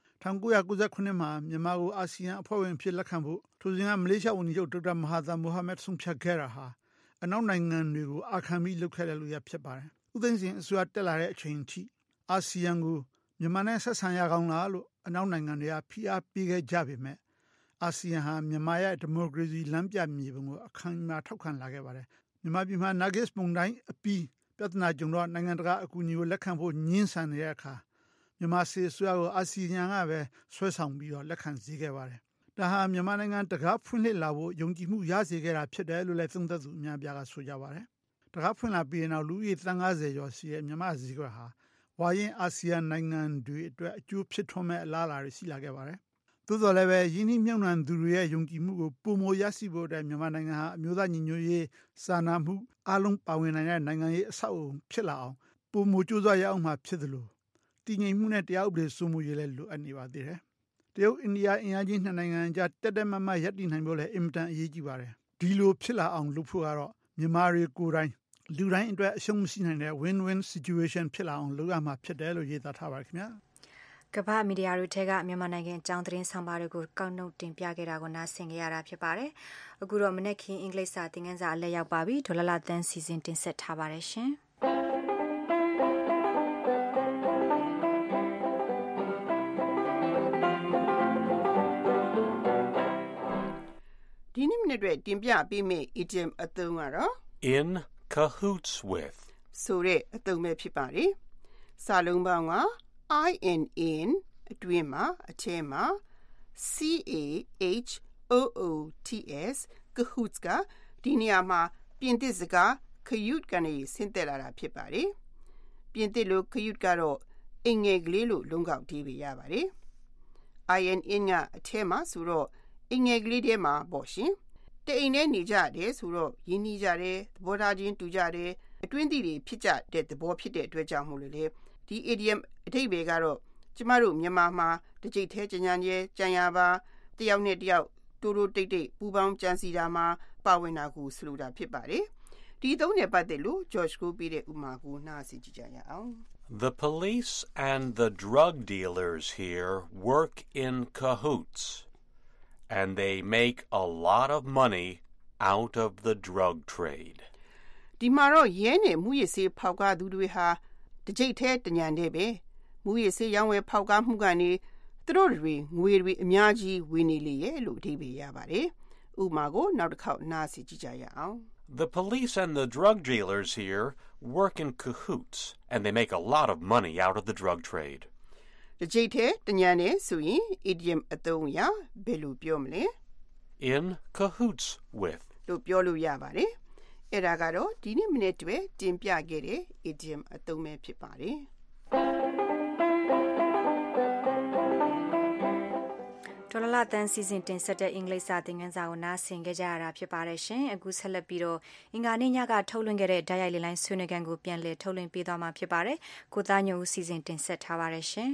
1999မှာမြန်မာကိုအာဆီယံအဖွဲ့ဝင်ဖြစ်လက်ခံဖို့ထိုစဉ်ကမလေးရှားဝန်ကြီးချုပ်ဒေါက်တာမဟာသီမိုဟာမက်ဆုံးဖြတ်ခဲ့တာဟာအနောက်နိုင်ငံတွေကိုအာခံပြီးလုပ်ခဲ့တယ်လို့ရဖြစ်ပါတယ်ဥသိမ်းစဉ်အစိုးရတက်လာတဲ့အချိန်ထိအာဆီယံကိုမြန်မာနဲ့ဆက်ဆံရကောင်းလားလို့အနောက်နိုင်ငံတွေကဖိအားပေးခဲ့ကြပေမဲ့အာဆီယံဟာမြန်မာရဲ့ဒီမိုကရေစီလမ်းပြမြေပုံကိုအခမ်းအနားထောက်ခံလာခဲ့ပါတယ်မြန်မာပြည်မှာနာဂစ်မုန်တိုင်းအပြီးပြဿနာကြုံတော့နိုင်ငံတကာအကူအညီကိုလက်ခံဖို့ညှင်းဆန်နေတဲ့အခါမြန်မာစစ်အစိုးရကိုအာဆီယံကပဲဆွဲဆောင်ပြီးတော့လက်ခံစေခဲ့ပါတယ်ဒါဟာမြန်မာနိုင်ငံတကားဖွင့်လှစ်လာဖို့ယုံကြည်မှုရစေခဲ့တာဖြစ်တယ်လို့လည်းသုံးသပ်သူအများပြားကဆိုကြပါတယ်တကားဖွင့်လာပြီးတဲ့နောက်လူဦးရေ350ကျော်ရှိတဲ့မြန်မာစည်းကွက်ဟာဝါရင်အာဆီယံနိုင်ငံတွေအတွက်အကျိုးဖြစ်ထွန်းမဲ့အလားအလာတွေရှိလာခဲ့ပါတယ်သို့တော်လည်းပဲယင်းနှိမ့်မြုံနှံသူတွေရဲ့ယုံကြည်မှုကိုပုံမရရှိဖို့အတွက်မြန်မာနိုင်ငံဟာအမျိုးသားညီညွတ်ရေးစာနာမှုအလုံးပါဝင်နိုင်တဲ့နိုင်ငံရေးအဆောက်အအုံဖြစ်လာအောင်ပုံမကြိုးစားရအောင်မှဖြစ်သလိုတည်ငြိမ်မှုနဲ့တရားဥပဒေစိုးမိုးရေးလည်းလိုအပ်နေပါသေးတယ်တရုတ်အိန္ဒိယအင်အားကြီးနှစ်နိုင်ငံကြားတက်တက်မတ်မတ်ရပ်တည်နိုင်ဖို့လည်းအင်မတန်အရေးကြီးပါတယ်ဒီလိုဖြစ်လာအောင်လုပ်ဖို့ကတော့မြန်မာတွေကိုယ်တိုင်လူတိုင်းအတွက်အရှုံးမရှိနိုင်တဲ့ win-win situation ဖြစ်လာအောင်လုပ်ရမှာဖြစ်တယ်လို့ရေးသားထားပါတယ်ခင်ဗျာကမ္ဘာမီဒီယာတွေထဲကမြန်မာနိုင်ငံအကြောင်းသတင်းဆောင်ပါတွေကိုကောက်နှုတ်တင်ပြခဲ့တာကိုနားဆင်ကြရတာဖြစ်ပါတယ်အခုတော့မနေ့ကအင်္ဂလိပ်စာသင်ခန်းစာအလဲရောက်ပါပြီဒေါ်လာသန်းစီစဉ်တင်ဆက်ထားပါတယ်ရှင်ဒီနေ့မနေ့အတွက်တင်ပြပေးမယ့် idiom အသုံးကတော့ in cahoots with ဆိုတဲ့အသုံးပဲဖြစ်ပါတယ်စာလုံးပေါင်းက in အတွင်းမှာအထဲမှာ CAHOOTS cahoots ကဒီနေရာမှာပြင်သစ်စကား cahute ကနေဆင်းသက်လာတာဖြစ်ပါတယ်ပြင်သစ်လို cahute ကတော့အင်္ဂယ်ကလေးလို့လုံးကောက်တီးပေးရပါတယ် in ကအထဲမှာဆိုတော့အင်္ဂယ်ကလေးထဲမှာပေါ့ရှင်တအိမ်ထဲနေကြတယ်ဆိုတော့ရင်းနှီးကြတယ်သဘောထားချင်းတူကြတယ်အတွင်းသီးတွေဖြစ်ကြတဲ့သဘောဖြစ်တဲ့အတွက်ကြောင့်မို့လို့လေဒီ idiom အဓိပ္ပာယ်ကတော့ကျမတို့မြန်မာမှာတစ်ကြိတ်သေးကြံကြံရပါတယောက်နဲ့တယောက်တိုးတိုးတိတ်တိတ်ပူပေါင်းကြံစီတာမှာပါဝင်တာကိုဆိုလိုတာဖြစ်ပါတယ်ဒီသုံးနဲ့ပတ်သက်လို့ George ကိုပြတဲ့ဥမာကိုနားဆင်ကြည့်ကြရအောင် The police and the drug dealers here work in cahoots and they make a lot of money out of the drug trade ဒီမှာတော့ရဲနဲ့မူရစေးဖောက်ကားသူတွေဟာတစ်ကြိတ်သေးတညံတဲ့ပဲမူရစေးရောင်းဝယ်ဖောက်ကားမှုကနေသူတို့တွေငွေတွေအများကြီးဝင်နေလေရဲ့လို့အဓိပ္ပာယ်ရပါတယ်ဥပမာကိုနောက်တစ်ခေါက်နားဆင်ကြည့်ကြရအောင် The police and the drug dealers here work in cahoots and they make a lot of money out of the drug trade တစ်ကြိတ်သေးတညံတဲ့ဆိုရင် idiom အသုံးအရဘယ်လိုပြောမလဲ in cahoots with လို့ပြောလို့ရပါတယ်အဲ့ဒါကတော့ဒီနေ့မိနစ်တွေတင်ပြခဲ့တဲ့ idiom အသုံးပဲဖြစ်ပါတယ်ဒေါ်လာသန်းစီစဉ်တင်ဆက်တဲ့အင်္ဂလိပ်စာသင်ခန်းစာကိုနားဆင်ကြရတာဖြစ်ပါတယ်ရှင်အခုဆက်လက်ပြီးတော့အင်္ဂါနေ့ညကထုတ်လွှင့်ခဲ့တဲ့ဓာတ်ရိုက်လိုင်းဆွေးနွေးခန်းကိုပြန်လည်ထုတ်လွှင့်ပေးသွားမှာဖြစ်ပါတယ်ကိုသားညိုဦးစီစဉ်တင်ဆက်ထားပါတယ်ရှင်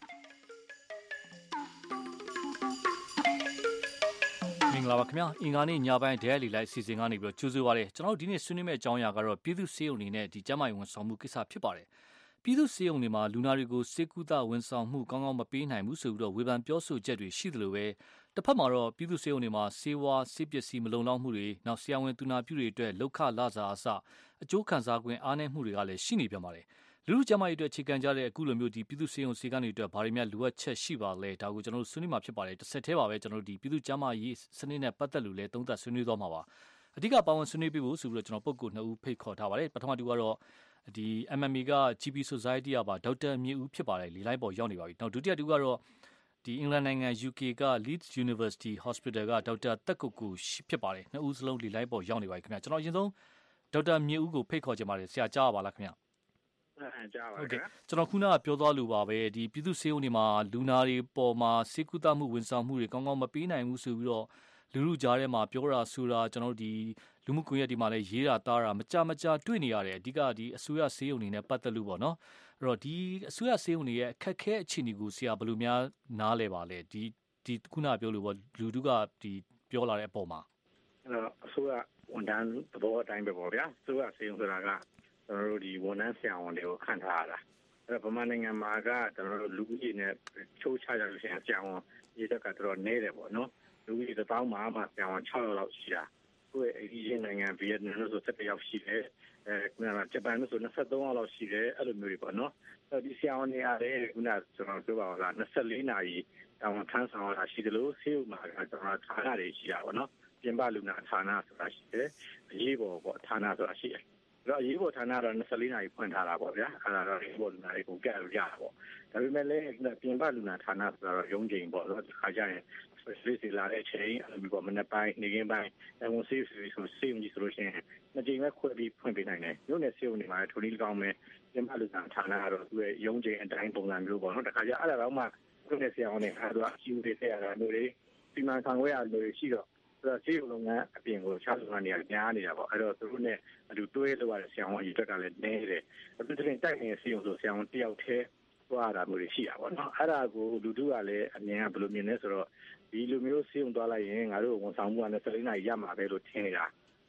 မင်္ဂလာပါခင်ဗျာအင်္ဂါနေ့ညပိုင်းဓာတ်ရိုက်လိုင်းစီစဉ်ကနေပြီးတော့ကြိုးဆိုပါရစေကျွန်တော်ဒီနေ့ဆွေးနွေးမယ့်အကြောင်းအရာကတော့ပြည်သူ့စေယုံအနေနဲ့ဒီကျန်းမာရေးဝန်ဆောင်မှုကိစ္စဖြစ်ပါတယ်ပြည်သူ့စေယုံတွေမှာလူနာတွေကိုစေကူတာဝန်ဆောင်မှုကောင်းကောင်းမပေးနိုင်ဘူးဆိုပြီးတော့ဝေဖန်ပြောဆိုချက်တွေရှိသလိုပဲတစ်ဖက်မှာတော့ပြည်သူ့စေယုံတွေမှာစေဝါစေပစ္စည်းမလုံလောက်မှုတွေနောက်ဆရာဝန်သူနာပြုတွေအတွက်လောက်ခလာစားအစအကျိုးခံစား권အားနည်းမှုတွေကလည်းရှိနေပြန်ပါတယ်လူလူကျန်းမာရေးအတွက်ခြေခံကြတဲ့အခုလိုမျိုးဒီပြည်သူ့စေယုံစေကနေအတွက်ဘာတွေများလိုအပ်ချက်ရှိပါလဲဒါကိုကျွန်တော်တို့ဆွေးနွေးမှာဖြစ်ပါတယ်တစ်ဆက်တည်းပါပဲကျွန်တော်တို့ဒီပြည်သူ့ကျန်းမာရေးစနစ်နဲ့ပတ်သက်လို့လည်းသုံးသပ်ဆွေးနွေးသွားမှာပါအဓိကပါဝင်ဆွေးနွေးပေးဖို့ဆိုပြီးတော့ကျွန်တော်ပုဂ္ဂိုလ်2ဦးဖိတ်ခေါ်ထားပါတယ်ပထမတူကတော့ဒီ MMA က GP Society ကပါဒေါက်တာမြေဦးဖြစ်ပါတယ်လေလိုက်ပေါ်ရောက်နေပါပြီနောက်ဒုတိယတူကတော့ဒီအင်္ဂလန်နိုင်ငံ UK က Leeds University Hospital ကဒေါက်တာတက်ကိုကိုဖြစ်ပါတယ်နှစ်ဦးစလုံးလေလိုက်ပေါ်ရောက်နေပါပြီခင်ဗျကျွန်တော်အရင်ဆုံးဒေါက်တာမြေဦးကိုဖိတ်ခေါ်ချင်ပါတယ်ဆရာကြားပါလားခင်ဗျကြားပါဟုတ်ကဲ့ကျွန်တော်ခုနကပြောသွားလို့ပါပဲဒီပြည်သူ့စေယုံတွေမှာလူနာတွေပေါ်မှာစေကူတာမှုဝန်ဆောင်မှုတွေကောင်းကောင်းမပေးနိုင်ဘူးဆိုပြီးတော့လူလူကြားထဲမှာပြောတာဆိုတာကျွန်တော်တို့ဒီလူမှုကွန်ရက်ဒီမှာလည်းရေးတာတားတာမကြတွေ့နေရတယ်အဓိကဒီအစိုးရစေယုံတွေနဲ့ပတ်သက်လို့ပေါ့နော်အဲ့တော့ဒီအစိုးရစေယုံတွေရဲ့အခက်အခဲအခြေအနေကိုဆရာဘယ်လိုများနားလဲပါလဲဒီခုနပြောလို့ပေါ့လူတို့ကဒီပြောလာတဲ့အပေါ်မှာအဲ့တော့အစိုးရဝန်ထမ်းသဘောအတိုင်းပဲပေါ့ဗျာအစိုးရစေယုံဆိုတာကကျွန်တော်တို့ဒီဝန်ထမ်းဆရာဝန်တွေကိုခန့်ထားရတာအဲ့တော့ဗမာနိုင်ငံမှာကကျွန်တော်တို့လူကြီးနဲ့ချိုးချကြလို့ရှိရင်ဆရာဝန်ရေးတဲ့ကတော်တော်နည်းတယ်ပေါ့နော်လူကြီးတစ်ပေါင်းမှာဆရာဝန်6ယောက်လောက်ရှိတာကိုယ့်အရင်နိုင်ငံဗီယက်နမ်လို့ဆို7ယောက်ရှိတယ်ခုနကဂျပန်လို့ဆို23ယောက်လောက်ရှိတယ်အဲ့လိုမျိုးတွေပေါ့နော်အဲ့ဒီဆရာဝန်တွေအားလည်းခုနကျွန်တော်ပြောပါလား24နာရီတောင်ထမ်းဆောင်ရတာရှိတယ်လို့ဆေးဥမှာကျွန်တော်ဌာနတွေရှိတာပေါ့နော်ပြင်ပလူနာဌာနဆိုတာရှိတယ်အရေးပေါ်ပေါ့ဌာနဆိုတာရှိတယ်တော့အရေးပေါ်ဌာနတော့24နာရီဖွင့်ထားတာပေါ့ဗျာအဲ့ဒါတော့အရေးပေါ်လူနာတွေကိုကဲလို့ရတာပေါ့ဒါပေမဲ့လည်းပြင်ပလူနာဌာနဆိုတော့ရုံးချိန်ပေါ့တော့ဒီခါကျရင်specialist လာတဲ့အချိန်အဲ့လိုပေါ့မနေ့ပိုင်းနေကင်းပိုင်းဝန်ဆေးဆိုဆေးကြီးဆိုလို့ရှိရင်နှစ်ကြိမ်ပဲခွဲပြီးဖွင့်ပေးနိုင်တယ်မြို့နယ်ဆေးရုံတွေမှာထိုနည်းကောင်းမဲ့ပြင်ပလူနာဌာနကတော့သူ့ရဲ့ရုံးချိန်အတိုင်းပုံစံမျိုးပေါ့နော်တခါကျအဲ့ဒါတော့မှမြို့နယ်ဆေးရုံတွေအဲ့ဒါအကျူတွေတဲ့ရတာမျိုးတွေဒီမှာခံခွဲရလို့ရှိတော့ဆေးရုံလုပ်ငန်းအပြင်ကိုခြားလုပ်ငန်းတွေကများနေတာပေါ့အဲ့တော့သူတို့ ਨੇ အတူတွဲလုပ်ရတဲ့ဆရာဝန်အရေးအတွက်ကလည်းနည်းတယ်အတူတူတိုက်နေတဲ့ဆေးရုံဆိုဆရာဝန်တယောက်တည်းသွားတာမျိုးတွေရှိတာပေါ့နော်အဲ့ဒါကိုလူတို့ကလည်းအမြင်ကဘယ်လိုမြင်လဲဆိုတော့ဒီလိုမျိုးဆေးရုံသွားလိုက်ရင်ငါတို့ဝန်ဆောင်မှုက24နာရီရမှာပဲလို့ထင်နေတာ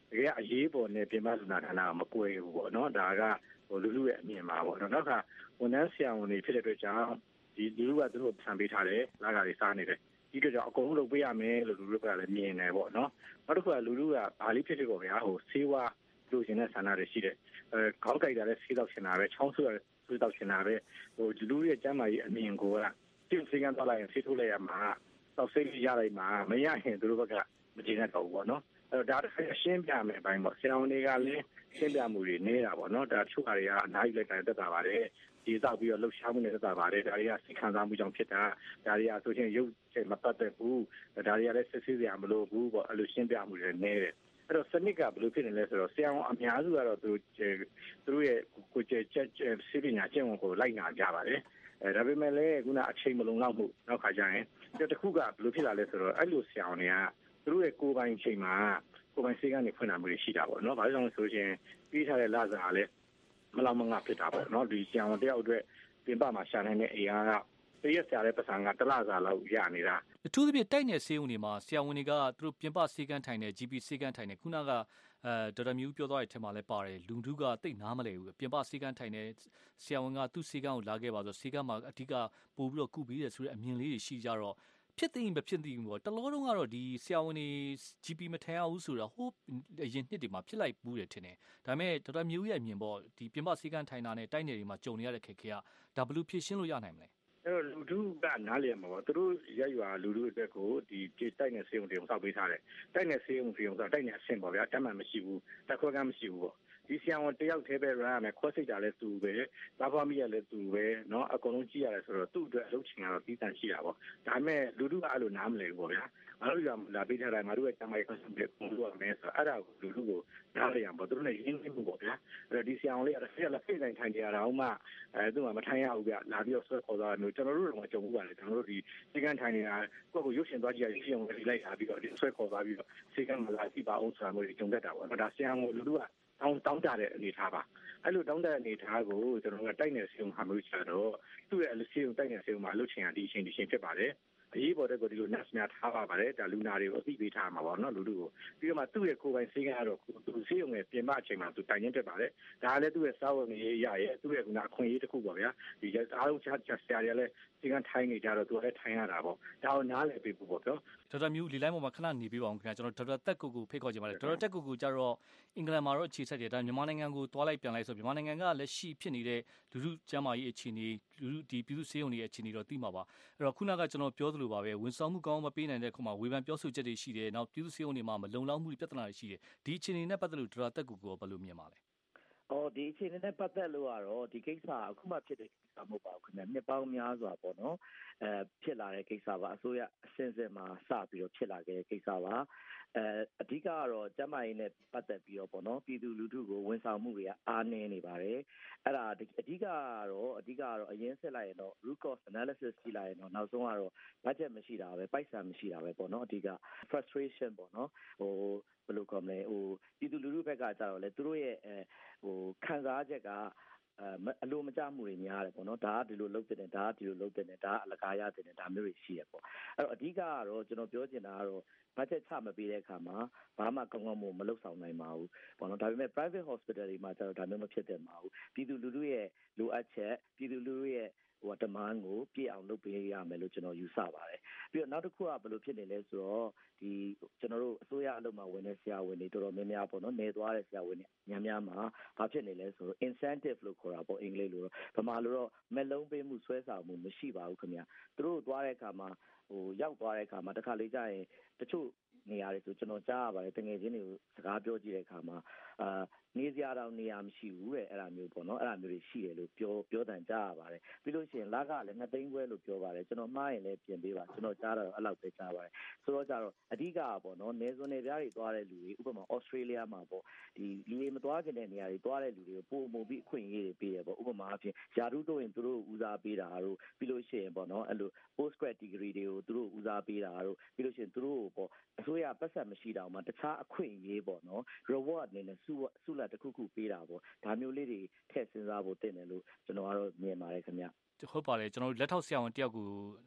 တကယ်အရေးပေါ်နဲ့ပြင်ပလူနာဌာနကမကွဲဘူးပေါ့နော်ဒါကလူလူရဲ့အမြင်ပါပေါ့နော်နောက်ကဝန်ထမ်းဆရာဝန်တွေဖြစ်တဲ့အတွက်ကြောင့်ဒီလူလူကသူတို့ဆံပေးထားတယ်လာကတွေစားနေတယ်ဒီကြောင့်အကုန်လုံးလုပ်ပေးရမယ်လို့လူလူကလည်းမြင်တယ်ပေါ့နော်နောက်တစ်ခုကလူလူကဘာလေးဖြစ်ဖြစ်ပေါ့ဗျာဆေးဝါးလူရှင်တဲ့ဆန္ဒတွေရှိတယ်ခေါင်းကိုက်တာလည်းဆေးတော့ရှင်တာပဲချောင်းဆိုးရတယ်ဆေးတော့ရှင်တာပဲလူရဲ့ကျန်းမာရေးအမြင်ကိုကကျင့်စဉ်းကသွားလိုက်ရင်ဆေးထိုးလိုက်ရမှာတော့ဆေးရလိုက်မှာမရရင်သူတို့ဘက်ကမကျေနပ်တော့ဘူးပေါ့နော်အဲ့တော့ဒါတစ်ခါရှင်းပြမယ်အပိုင်းပေါ့ဆရာဝန်တွေကလည်းရှင်းပြမှုတွေနေတာပေါ့နော်ဒါချုပ်တွေကအနားယူလိုက်တယ်တက်တာပါတယ်ဒီတော့ပြီးတော့လှုပ်ရှားမှုနဲ့တက်တာပါတယ်ဒါတွေကစိတ်ခံစားမှုကြောင့်ဖြစ်တာဒါတွေကဆိုချင်းရုပ်ချက်မပတ်သက်ဘူးဒါတွေကလည်းစစ်ဆေးစရာမလိုဘူးပေါ့အဲ့လိုရှင်းပြမှုတွေနေတယ်အဲ့တော့စနစ်ကဘယ်လိုဖြစ်နေလဲဆိုတော့ဆရာဝန်အများစုကတော့သူတို့ရဲ့ကိုယ်ကျက်စီပညာကျင့်ဝင်ကိုလိုက်နာကြပါတယ်ဒါပေမဲ့လည်းခုနအချိန်မလုံလောက်မှုနောက်ခါကျရင်တခုကဘယ်လိုဖြစ်လာလဲဆိုတော့အဲ့လိုဆရာဝန်တွေကသူတို့ရဲ့ကိုယ်ပိုင်ချိန်မှာကိုယ်ပိုင်စိတ်ကနေဖွင့်လာမှုတွေရှိတာပေါ့နော်။ဘာလို့လဲဆိုရင်ပြီးထားတဲ့လစာကလည်းမလောက်မငါဖြစ်တာပေါ့နော်။ဒီဆရာဝန်တယောက်အတွက်ပြင်ပမှာရှာနိုင်တဲ့အိမ်ကတရက်ဆရာတဲ့ပတ်စံကတစ်လစာလောက်ရနေတာ။အထူးသဖြင့်တိုက်နယ်ဆေးရုံတွေမှာဆရာဝန်တွေကသူတို့ပြင်ပဆေးကန်းထိုင်တဲ့ GP ဆေးကန်းထိုင်တဲ့ခုနကဒေါက်တာမျိုးပြောသွားတဲ့အထက်မှာလည်းပါတယ်လူထုကတိတ်နားမလဲဘူးပြင်ပဆေးကန်းထိုင်တဲ့ဆရာဝန်ကသူ့ဆေးကန်းကိုလာခဲ့ပါဆိုဆေးကန်းမှာအဓိကပို့ပြီးတော့ကုပြီးတယ်ဆိုတဲ့အမြင်လေးတွေရှိကြတော့ဖြစ်သိမဖြစ်သိဘူးပေါ့တလောတုန်းကတော့ဒီဆရာဝန်တွေ GP မထိုင်ရဘူးဆိုတာဟိုးအရင်နှစ်တွေမှာဖြစ်လိုက်ဘူးတယ်ထင်တယ်ဒါပေမဲ့ဒေါက်တာမျိုးရဲ့အမြင်ပေါ့ဒီပြင်ပဆေးကန်းထိုင်တာနဲ့တိုက်နယ်တွေမှာကြုံနေရတဲ့ခက်ခဲကဒါဘယ်လိုဖြေရှင်းလို့ရနိုင်မလဲအဲ့တော့လူထုကနားလည်မှာပေါ့သူတို့ရက်ရွာလူထုအတွက်ကိုဒီတိုက်နယ်ဆေးရုံတွေစောက်ပေးထားတယ်တိုက်နယ်ဆေးရုံဆိုတိုက်နယ်အဆင့်ပေါ့ဗျာတတ်မှန်မရှိဘူးတက်ခွက်ကမရှိဘူးပေါ့ဒီဆရာဝန်တယောက်တည်းပဲရရမယ်ခွဲစိတ်တာလည်းသူပဲသားဖွားမိရလည်းသူပဲเนาะအကုန်လုံးကြည့်ရတယ်ဆိုတော့သူ့အတွက်အလုပ်ချိန်ကတော့ပြီးတန်ရှိတာပေါ့ဒါပေမဲ့လူထုကအဲ့လိုနားမလည်ဘူးပေါ့ဗျာငါတို့ကလာပေးထားတာငါတို့ရဲ့တမိုင်းကွန်ဆပ်ကိုပုံလို့ရမယ်ဆိုတော့အဲ့ဒါကိုလူထုကိုနားလည်အောင်ပေါ့သူတို့လည်းရင်းနှီးမှုပေါ့ဗျာအဲ့တော့ဒီဆရာဝန်လေးအဲ့ဒါလက်ဖိတ်တိုင်းထိုင်ကြရတာအောင်မှသူ့မှာမထိုင်ရဘူးဗျလာပြီးတော့ဆွဲခေါ်သွားတယ်မျိုးကျွန်တော်တို့တော့ကြုံဘူးပါလေကျွန်တော်တို့ဒီစေကန်းထိုင်နေတာကိုယ့်ကိုရုပ်ရှင်သွားကြည့်ရရှင်းအောင်လိုက်လာပြီးတော့ဆွဲခေါ်သွားပြီးတော့စေကန်းမှာလာကြည့်ပါအောင်ဆိုတာမျိုးတွေကြုံတတ်တာပေါ့ဒါဆရာဝန်လူထုကတောင်းတတဲ့အနေထားပါအဲ့လိုတောင်းတတဲ့အနေထားကိုကျွန်တော်ကတိုက်နယ်စီုံဟာမျိုးချတော့သူ့ရဲ့စီုံတိုက်နယ်စီုံမှာလှုပ်ချင်တာဒီအချိန်ဖြစ်ပါတယ်အရေးပေါ်တဲ့ကိုဒီလို nurse များထားပါပါတယ်ဒါလူနာတွေကိုအသိပေးထားမှာပေါ့နော်လူထုကိုပြီးတော့မှသူ့ရဲ့ကိုယ်ပိုင်စေကန်းကတော့သူစေုံရဲ့ပြင်ပအချိန်မှာသူတိုင်ရင်းဖြစ်ပါတယ်ဒါလည်းသူ့ရဲ့စာဝန်ရေးရရဲ့သူ့ရဲ့ကအခွင့်အရေးတစ်ခုပေါ့ဗျာဒီအားလုံးချဆရာတွေလည်းစေကန်းထိုင်းနေကြတော့သူလည်းထိုင်းရတာပေါ့ဒါကိုနားလည်ပေးဖို့ပေါ့ပြောဒေါက်တာမျိုးလီလိုင်းပေါ်မှာခဏနေပေးပါအောင်ခင်ဗျာကျွန်တော်ဒေါက်တာတက်ကိုဖိတ်ခေါ်ချင်ပါတယ်ဒေါက်တာတက်ကိုကြတော့အင်္ဂလန်မှာတော့အခြေစိုက်တယ်ဒါမြန်မာနိုင်ငံကိုတွားလိုက်ပြန်လိုက်ဆိုမြန်မာနိုင်ငံကလက်ရှိဖြစ်နေတဲ့လူထုကျန်းမာရေးအခြေအနေလူထုဒီပြည်သူ့ဆေးရုံတွေရဲ့အခြေအနေတော့သိမှာပါအဲ့တော့ခုနကကျွန်တော်ပြောသလိုပါပဲဝန်ဆောင်မှုကောင်းမပေးနိုင်တဲ့ခုမှဝေဖန်ပြောဆိုချက်တွေရှိတယ်နောက်ပြည်သူ့ဆေးရုံတွေမှာမလုံလောက်မှုပြဿနာတွေရှိတယ်ဒီအခြေအနေနဲ့ပတ်သက်လို့ဒေါက်တာတက်ကိုဘယ်လိုမြင်ပါလဲဒီအခြေအနေနဲ့ပတ်သက်လို့ကတော့ဒီကိစ္စအခုမှဖြစ်တဲ့ကိစ္စမဟုတ်ပါဘူးခင်ဗျနှစ်ပေါင်းများစွာပေါ့နော်ဖြစ်လာတဲ့ကိစ္စပါအစိုးရအစဉ်စဉ်မှာစပြီးတော့ဖြစ်လာခဲ့တဲ့ကိစ္စပါအဓိကကတော့ကျန်းမာရေးနဲ့ပတ်သက်ပြီးတော့ပေါ့နော်ပြည်သူလူထုကိုဝန်ဆောင်မှုတွေကအားနည်းနေပါတယ်အဲ့ဒါအဓိကတော့အရင်ဆက်လိုက်ရင်တော့ root cause analysis ကြည့်လိုက်ရင်တော့နောက်ဆုံးကတော့ budget မရှိတာပဲပိုက်ဆံမရှိတာပဲပေါ့နော်အဓိက frustration ပေါ့နော်ဘယ်လိုခေါ်မလဲပြည်သူလူထုဘက်ကကြတော့လေသူတို့ရဲ့ခံစားချက်က အလိုမကျမှုတွေများတယ်ပေါ့နော်ဒါကဒီလိုလုပ်တဲ့ဒါကဒီလိုလုပ်တဲ့ဒါကအလကားရတဲ့ဒါမျိုးတွေရှိရပေါ့အဲ့တော့အဓိကကတော့ကျွန်တော်ပြောချင်တာကတော့ budget ချမပေးတဲ့အခါမှာဘာမှကောင်းကောင်းမလုပ်ဆောင်နိုင်ပါဘူးပေါ့နော်ဒါပေမဲ့ private hospital တွေမှာကျတော့ဒါမျိုးမဖြစ်သင့်ပါဘူးပြည်သူလူထုရဲ့လိုအပ်ချက်ပြည်သူလူထုရဲ့demand ကိုပြည့်အောင်လုပ်ပေးရမယ်လို့ကျွန်တော်ယူဆပါတယ်ပြီးတော့နောက်တစ်ခုကဘယ်လိုဖြစ်နေလဲဆိုတော့ဒီကျွန်တော်တို့အစိုးရအလုပ်မှာဝင်တဲ့ဆရာဝန်တွေတော်တော်များများပေါ့နော်နေသွားတဲ့ဆရာဝန်တွေများမှာဘာဖြစ်နေလဲဆိုတော့ incentive လို့ခေါ်တာပေါ့အင်္ဂလိပ်လိုတော့ဗမာလိုတော့မလုံးပေးမှုဆွဲဆောင်မှုမရှိပါဘူးခင်ဗျသူတို့သွားတဲ့အခါမှာရောက်သွားတဲ့အခါမှာတစ်ခါလေကြာရင်တချို့နေရာတွေဆိုကျွန်တော်ကြားရပါတယ်တငယ်ချင်းတွေကိုစကားပြောကြည့်တဲ့အခါမှာနေစရာတော့နေရာမရှိဘူးတဲ့အဲ့ဒါမျိုးပေါ့နော်အဲ့ဒါမျိုးတွေရှိတယ်လို့ပြောတန်ကြားရပါတယ်ပြီးလို့ရှိရင်လကလည်း2သိန်းခွဲလို့ပြောပါတယ်ကျွန်တော်မှားရင်လည်းပြင်ပေးပါကျွန်တော်ကြားတာတော့အဲ့လောက်ပဲကြားပါတယ်ဆိုတော့ကြတော့အဓိကပေါ့နော်နေစွန်နေပြားတွေသွားတဲ့လူတွေဥပမာဩစတြေးလျမှာပေါ့ဒီလူတွေမသွားခင်တဲ့နေရာတွေသွားတဲ့လူတွေကိုပုံပုံပြီးအခွင့်အရေးတွေပေးရပေါ့ဥပမာအဖြစ်ယာရုတို့ရင်သူတို့ဦးစားပေးတာတို့ပြီးလို့ရှိရင်ပေါ့နော်အဲ့လို post grad degree တွေကိုသူတို့ဦးစားပေးတာတို့ပြီးလို့ရှိရင်သူတို့ပေါ့အစိုးရပတ်သက်မရှိတာမှတခြားအခွင့်အရေးပေါ့နော် reward အနေနဲ့ဆုလတ်တစ်ခုပေးတာပေါ့ဒါမျိုးလေးတွေထည့်စဉ်းစားဖို့တင်တယ်လို့ကျွန်တော်ကတော့မြင်ပါတယ်ခင်ဗျဟုတ်ပါတယ်ကျွန်တော်လက်ထောက်ဆရာဝန်တယောက်ကို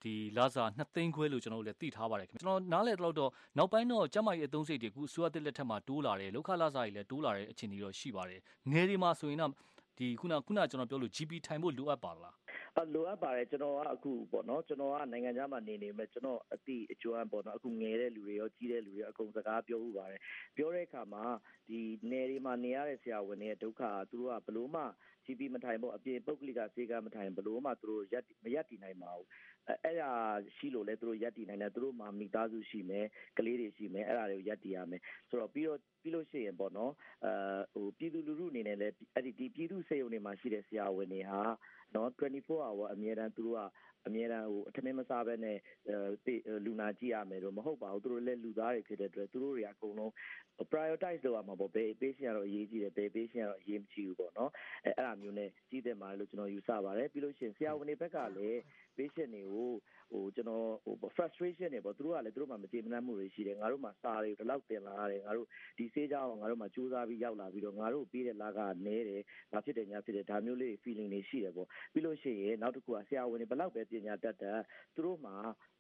ဒီလာစာ2သိန်းခွဲလို့ကျွန်တော်လည်းသိထားပါတယ်ခင်ဗျကျွန်တော်နားလည်တော့နောက်ပိုင်းတော့ကျမကြီးအသုံးစိတ်တွေအခုအစိုးရတစ်လက်ထက်မှာတိုးလာတယ်လောက်ခလာစာကြီးလည်းတိုးလာတဲ့အခြေအနေတော့ရှိပါတယ်ငယ်တွေမှာဆိုရင်တော့ဒီခုနကျွန်တော်ပြောလို့ GP ထိုင်ဖို့လိုအပ်ပါလားလိုအပ်ပါတယ်ကျွန်တော်ကအခုပေါ့နော်ကျွန်တော်ကနိုင်ငံခြားမှာနေမဲ့ကျွန်တော်အတိအကျွမ်းပေါ့နော်အခုငယ်တဲ့လူတွေရောကြီးတဲ့လူတွေအကုန်စကားပြောဥပါတယ်ပြောတဲ့အခါမှာဒီနယ်တွေမှာနေရတဲ့ဆရာဝန်တွေရဲ့ဒုက္ခသူတို့ကဘလို့မှ GP မထိုင်ဖို့အပြင်ပုဂ္ဂလိကစေကမထိုင်ဘလို့မှသူတို့မရက်တည်နိုင်ပါဘူးအဲ့ဒါရှိလို့လဲသူတို့ရက်တည်နိုင်တယ်သူတို့မှာမိသားစုရှိမယ်ကလေးတွေရှိမယ်အဲ့ဒါတွေကိုရက်တည်ရမယ်ဆိုတော့ပြီးလို့ရှိရင်ပေါ့နော်ပြည်သူလူထုအနေနဲ့လည်းအဲ့ဒီပြည်သူစေုံတွေမှာရှိတဲ့ဆရာဝန်တွေဟာနော်24 hour အမြဲတမ်းသူတို့ကအမြဲတမ်းအထမင်းမစားဘဲနဲ့လူနာကြည့်ရမယ်တော့မဟုတ်ပါဘူးသူတို့လည်းလူသားတွေဖြစ်တဲ့အတွက်သူတို့တွေအကုန်လုံး prioritize လုပ်ရမှာပေါ့ဘယ် patient ကတော့အရေးကြီးတယ်ဘယ် patient ကတော့အရေးမကြီးဘူးပေါ့နော်အဲ့ဒါမျိုးနဲ့ကြီးတယ်မှာလို့ကျွန်တော်ယူဆပါတယ်ပြီးလို့ရှိရင်ဆရာဝန်တွေဘက်ကလည်း patient တွေကိုကျွန်တော်frustration တွေပေါ့သူတို့ကလည်းသူတို့မှမကျေနပ်မှုတွေရှိတယ်ငါတို့မှစာတွေဒီလောက်တင်လာရတယ်ငါတို့ဒီစေးကြောင်းငါတို့မှစူးစမ်းပြီးရောက်လာပြီးတော့ငါတို့ပေးတဲ့လာကနဲတယ်ဘာဖြစ်တယ်ညာဖြစ်တယ်ဒါမျိုးလေး feeling တွေရှိတယ်ပေါ့ပြီးလို့ရှိရင်နောက်တစ်ခုကဆရာဝန်တွေဘယ်လောက်ပဲပညာတတ်သူတို့မှ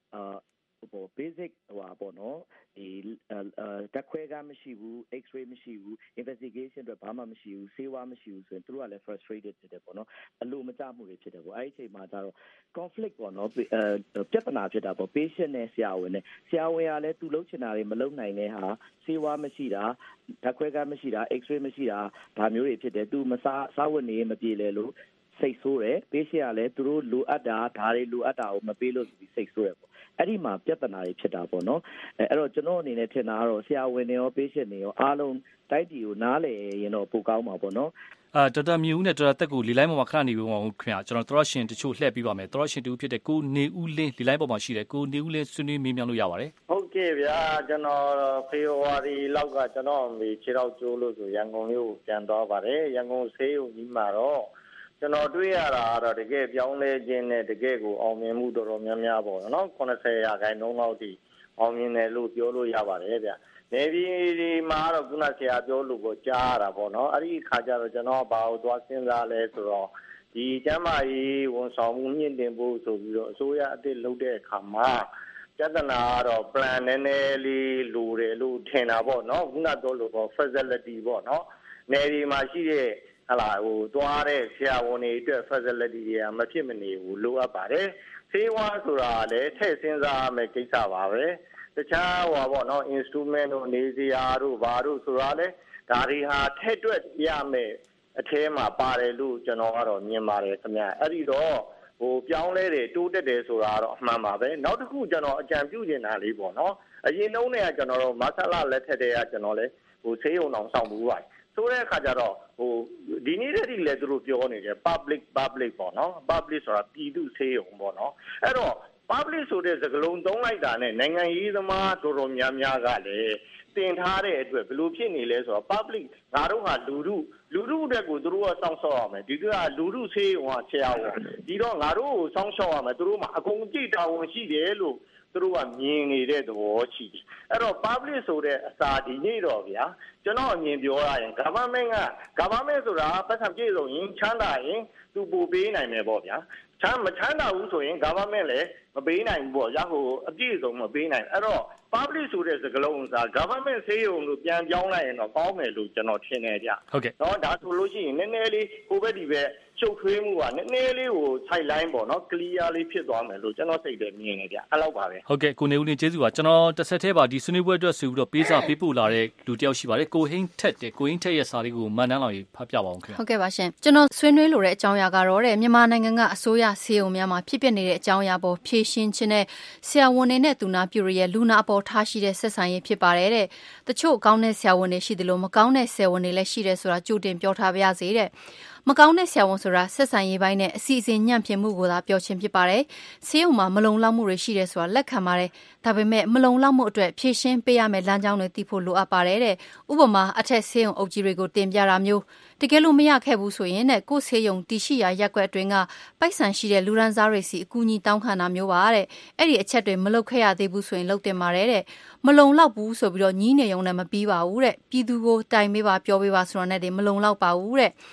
basic ပေါ့နော်ဒီတက်ခွဲကမရှိဘူး x-ray မရှိဘူး investigation အတွက်ဘာမှမရှိဘူးဆေးဝါးမရှိဘူးဆိုရင်သူတို့ကလည်း frustrated ဖြစ်တယ်ပေါ့နော်အလိုမကျမှုတွေဖြစ်တယ်ပေါ့အဲ့ဒီအချိန်မှာကျတော့ conflict ပေါ့နော်ပြဿနာဖြစ်တာပေါ့ patient နဲ့ဆရာဝန်နဲ့ဆရာဝန်ကလည်းသူလုပ်ချင်တာတွေမလုပ်နိုင်တဲ့ဟာဆေးဝါးမရှိတာတက်ခွဲကမရှိတာ x-ray မရှိတာဒါမျိုးတွေဖြစ်တယ်သူမစားဝတ်နေမပြေလဲလို့စိတ်ဆိုးတယ် patient ကလည်းသူတို့လိုအပ်တာဒါတွေလိုအပ်တာကိုမပေးလို့စိတ်ဆိုးတယ်ပေါ့အဲ့ဒီမှာပြဿနာတွေဖြစ်တာပေါ့နော်အဲ့တော့ကျွန်တော်အနေနဲ့ထင်တာကတော့ဆရာဝန်တွေရော patient တွေရောအားလုံးတိုက်တီကိုနားလည်ရင်တော့ပိုကောင်းမှာပေါ့နော်ဒေါက်တာမြူဦးနဲ့ဒေါက်တာတက်ကိုလီလိုင်းပေါ်မှာခဏနေပြီးတော့ခင်ဗျာကျွန်တော်သောရရှင်တချို့လှည့်ပြီးပါမယ်သောရရှင်တူဖြစ်တဲ့ကိုနေဦးလင်းလီလိုင်းပေါ်မှာရှိတယ်ကိုနေဦးလင်းဆွေးနွေးမေးမြန်းလို့ရပါတယ်ဟုတ်ကဲ့ဗျာကျွန်တော်ဖေဖော်ဝါရီလောက်ကကျွန်တော်အမေခြေထောက်ကျိုးလို့ဆိုရန်ကုန်လေးကိုပြန်သွားပါတယ်ရန်ကုန်ဆေးရုံကြီးမှာတော့ကျွန်တော်တွေ့ရတာကတော့တကယ်ပြောင်းလဲခြင်းနဲ့တကယ်ကိုအောင်မြင်မှုတော်တော်များများပေါ့နော်80%လောက်ထိအောင်မြင်တယ်လို့ပြောလို့ရပါတယ်ဗျနေပြည်ဒီမှာတော့ခုနဆရာပြောလို့ကိုကြားရတာပေါ့နော်အဲ့ဒီခါကျတော့ကျွန်တော်ဘာလို့သွားစဉ်းစားလဲဆိုတော့ဒီကျမ်းမာရေးဝန်ဆောင်မှုမြင့်တင်ဖို့ဆိုပြီးတော့အစိုးရအသစ်လုပ်တဲ့အခါမှာပြဿနာကတော့ plan နည်းနည်းလေးလိုတယ်လို့ထင်တာပေါ့နော်ခုနပြောလို့ပေါ့ facility ပေါ့နော်နေဒီမှာရှိတဲ့သွားတဲ့ဆရာဝန်တွေအတွက် facility တွေကမဖြစ်မနေဘူးလိုအပ်ပါတယ်ဆေးဝါးဆိုတာလည်းထည့်စဉ်းစားရမယ့်ကိစ္စပါပဲတခြားပေါ့နော် instrument တို့နေစရာတို့ဘာတို့ဆိုတာလေဒါတွေဟာထည့်တွက်ရမယ်အထဲမှာပါတယ်လို့ကျွန်တော်ကတော့မြင်ပါတယ်ခင်ဗျအဲ့ဒီတော့ပြောင်းလဲတယ်တိုးတက်တယ်ဆိုတာတော့အမှန်ပါပဲနောက်တစ်ခုကျွန်တော်အကြံပြုချင်တာလေးပေါ့နော်အရင်နှုန်းတွေကကျွန်တော်တို့မဆလာလက်ထက်တွေကကျွန်တော်လည်းဆေးရုံအောင်ဆောင်ဘူးပါဆိုတဲ့အခါကျတော့ဒီနေ့တည်းလည်းသူတို့ပြောနေတယ် public ပေါ့နော် public ဆိုတာပြည်သူဆေးရုံပေါ့နော်အဲ့တော့ public ဆိုတဲ့စကားလုံးသုံးလိုက်တာနဲ့နိုင်ငံရေးသမားတော်တော်များများကလည်းတင်ထားတဲ့အတွက်ဘယ်လိုဖြစ်နေလဲဆိုတော့ public ငါတို့ဟာလူထုအတွက်ကိုသူတို့ကစောင့်ရှောက်ရမယ်ဒီကလူထုဆေးရုံကဆရာဝန်ဒီတော့ငါတို့ကိုစောင့်ရှောက်ရမယ်သူတို့မှာအကုန်ကြည့်တာဝန်ရှိတယ်လို့သူတို့ကမြင်နေတဲ့သဘောရှိတယ်အဲ့တော့ public ဆိုတဲ့အစာဒီနေ့တော့ဗျာကျွန်တော်အမြင်ပြောရရင် government ဆိုတာပတ်စံပြည့်စုံရင်ချမ်းသာရင်သူပို့ပေးနိုင်မယ်ပေါ့ဗျာမချမ်းသာဘူးဆိုရင် government လည်းမပေးနိုင်ဘူးပေါ့ရအပြည့်စုံမပေးနိုင်အဲ့တော့ public ဆိုတဲ့စကားလုံးက government ဆေးရုံလို့ပြန်ပြောင်းလိုက်ရင်တော့ကောင်းမယ်လို့ကျွန်တော်ထင်တယ်ဗျဟုတ်ကဲ့နော်ဒါဆိုလို့ရှိရင်နည်းနည်းလေးဟိုဘက်ဒီဘက်ရှုပ်ထွေးမှုကနည်းနည်းလေးကို side line ပေါ့နော် clear လေးဖြစ်သွားမယ်လို့ကျွန်တော်စိတ်ထဲမြင်နေဗျအဲ့လောက်ပါပဲဟုတ်ကဲ့ကိုနေဦးလင်းကျေးဇူးပါကျွန်တော်တစ်ဆက်သေးပါဒီဆွေးနွေးပွဲအတွက်ဆိုပြီးတော့ပေးစာပေးပို့လာတဲ့လူတယောက်ရှိပါတယ်ကိုဟင်းထက်ရဲ့စာလေးကိုမန်နန်းလောင်ဖတ်ပြပါအောင်ခင်ဗျဟုတ်ကဲ့ပါရှင်ကျွန်တော်ဆွေးနွေးလိုတဲ့အကြောင်းအရာကတော့မြန်မာနိုင်ငံကအစိုးရဆေးရုံများမှာဖြစ်ပျက်နေတဲ့အကြောင်းအရာပေါ်ဖြေရှင်းခြင်းနဲ့ဆရာဝန်တွေနဲ့သူနာပြုတွေရဲ့လူနာအပေါ်ထားရှိတဲ့ဆက်ဆံရေးဖြစ်ပါတယ်တဲ့တချို့ကောင်းတဲ့ဆရာဝန်တွေရှိတယ်လို့မကောင်းတဲ့ဆရာဝန်တွေလည်းရှိတယ်ဆိုတာကြိုတင်ပြောထားပါရစေတဲ့မကောင်းတဲ့ဆရာဝန်ဆိုတာဆက်ဆံရေးပိုင်းနဲ့အစီအစဉ်ညံ့ဖျင်းမှုကိုသာပြောခြင်းဖြစ်ပါတယ်။ဆေးရုံမှာမလုံလောက်မှုတွေရှိတယ်ဆိုတာလက်ခံပါတယ်။ဒါပေမဲ့မလုံလောက်မှုအတွက်ဖြည့်ရှင်းပေးရမယ့်လမ်းကြောင်းတွေသိဖို့လိုအပ်ပါတယ်တဲ့။ဥပမာအထက်ဆေးရုံအုပ်ကြီးတွေကိုတင်ပြတာမျိုးတကယ်လို့မရခဲ့ဘူးဆိုရင်ကိုယ်ဆေးရုံတရှိရာရက်ွက်အတွင်းကပိုက်ဆံရှိတဲ့လူရန်စားတွေစီအကူအညီတောင်းခံတာမျိုးပါတဲ့။အဲ့ဒီအချက်တွေမလုပ်ခဲ့ရသေးဘူးဆိုရင်လုပ်တင်ပါတယ်တဲ့။မလုံလောက်ဘူးဆိုပြီးတော့ညီးနေုံနဲ့မပြီးပါဘူးတဲ့။ပြည်သူကိုတိုင်ပေးပါပြောပေးပါဆိုတာနဲ့မလုံလောက်ပါဘူးတဲ့။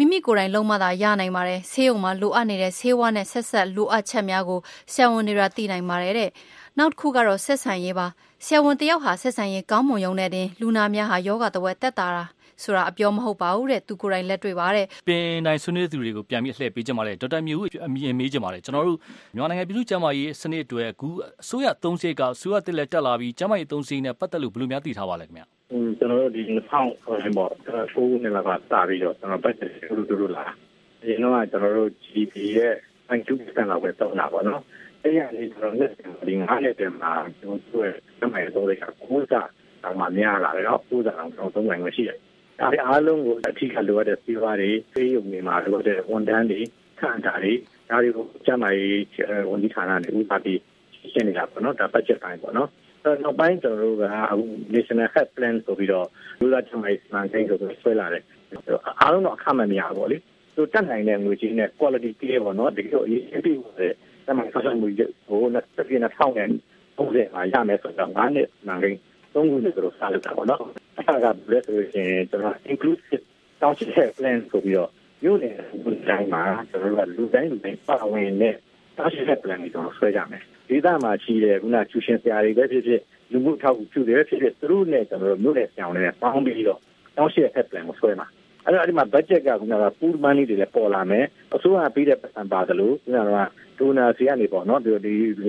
မိမိကိုယ်တိုင်လုံးမသာရနိုင်ပါတယ်ဆေးရုံမှာလိုအပ်နေတဲ့ဆေးဝါးနဲ့ဆက်ဆက်လိုအပ်ချက်များကိုဆရာဝန်တွေကသိနိုင်ပါတယ်တဲ့နောက်တစ်ခုကတော့ဆက်ဆံရေးပါဆရာဝန်တယောက်ဟာဆက်ဆံရေးကောင်းမွန်ရုံနဲ့တင်လူနာများဟာယောဂတဝက်တက်တာဆိုတာအပြောမဟုတ်ပါဘူးတဲ့သူကိုယ်တိုင်လက်တွေ့ပါတဲ့ပင်တိုင်းဆွေးနွေးသူတွေကိုပြန်ပြီးအလှည့်ပေးကြပါလေဒေါက်တာမျိုးအမြင်မေးကြပါလေကျွန်တော်တို့မြန်မာနိုင်ငံပြည်သူ့ကျန်းမာရေးစနစ်အတွက်အခုအစိုးရသုံးစိတ်ကအစိုးရတက်လက်တက်လာပြီးကျန်းမာရေးသုံးစိတ်နဲ့ပတ်သက်လို့ဘယ်လိုများသိထားပါလဲခင်ဗျကျွန်တော်တို့ဒီ2000ဆိုရင်ပေါ့9နှစ်လောက်ကစပြီးတော့ကျွန်တော်ပတ်သက်လို့လာအရင်တော့ကျွန်တော်တို့ GDP ရဲ့92%လောက်ပဲတောင်းတာပေါ့နော်အဲ့ရနေကျွန်တော်လက်ဒီ9နှစ်တည်းမှာကျွန်တော်တို့ကျန်းမာရေးသုံးစိတ်က9စာတောင်မှများလာတယ်နော်9စာတောင်သုံးနိုင်မှရှိတယ်ဒါအားလုံးကိုအထူးလိုအပ်တဲ့စီးပွားတွေပေးရုံတွေမှာလိုအပ်တဲ့ဝန်ထမ်းတွေခန့်တာတွေဒါတွေကိုကျန်းမာရေးဝန်ကြီးဌာနနဲ့ဥပဒေရှင်းနေတာပေါ့နော်ဒါ budget ပိုင်းပေါ့နော်နောက်ပိုင်းကျွန်တော်တို့ကအခု National Health Plan ဆိုပြီးတော့လူသားကျန်းမာရေးစီမံကိန်းဆိုပြီးဆွဲလာတယ်အားလုံးတော့အခမဲ့မရဘူးပေါ့လေသူတက်နိုင်တဲ့ငွေကြီးနဲ့ quality ပြည့်ပေါ့နော်တကယ်တော့အရေးကြီးတဲ့ကျန်းမာရေးဆောင်ရွက်မှုဟို2030မှာရမယ်ဆိုတော့9နှစ်စီမံကိန်း3ခုနဲ့တို့စားလို့တာပေါ့နော်အဲ့ဒါကဘယ်လိုဆိုရင်ကျွန်တော် inclusive township plan ဆိုပြီးတော့မြို့နယ်တိုင်းမှာကျွန်တော်တို့ကလူတိုင်းပါဝင်တဲ့ township plan ကိုကျွန်တော်ဆွဲကြမယ်ဒေသမှာရှိတဲ့ခုနကျူရှင်ဆရာတွေပဲဖြစ်ဖြစ်လူမှုထောက်ကူပြုတယ်ဖြစ်ဖြစ်သူတို့နဲ့ကျွန်တော်တို့မြို့နယ်ဆောင်တွေပေါင်းပြီးတော့ township plan ကိုဆွဲမှာအဲ့တော့ဒီမှာ budget ကခုနက pool money တွေလည်းပေါ်လာမယ်အစိုးရပေးတဲ့ပတ်စံပါတယ်လို့ခုနက donor စီကနေပေါ့နော်ဒီ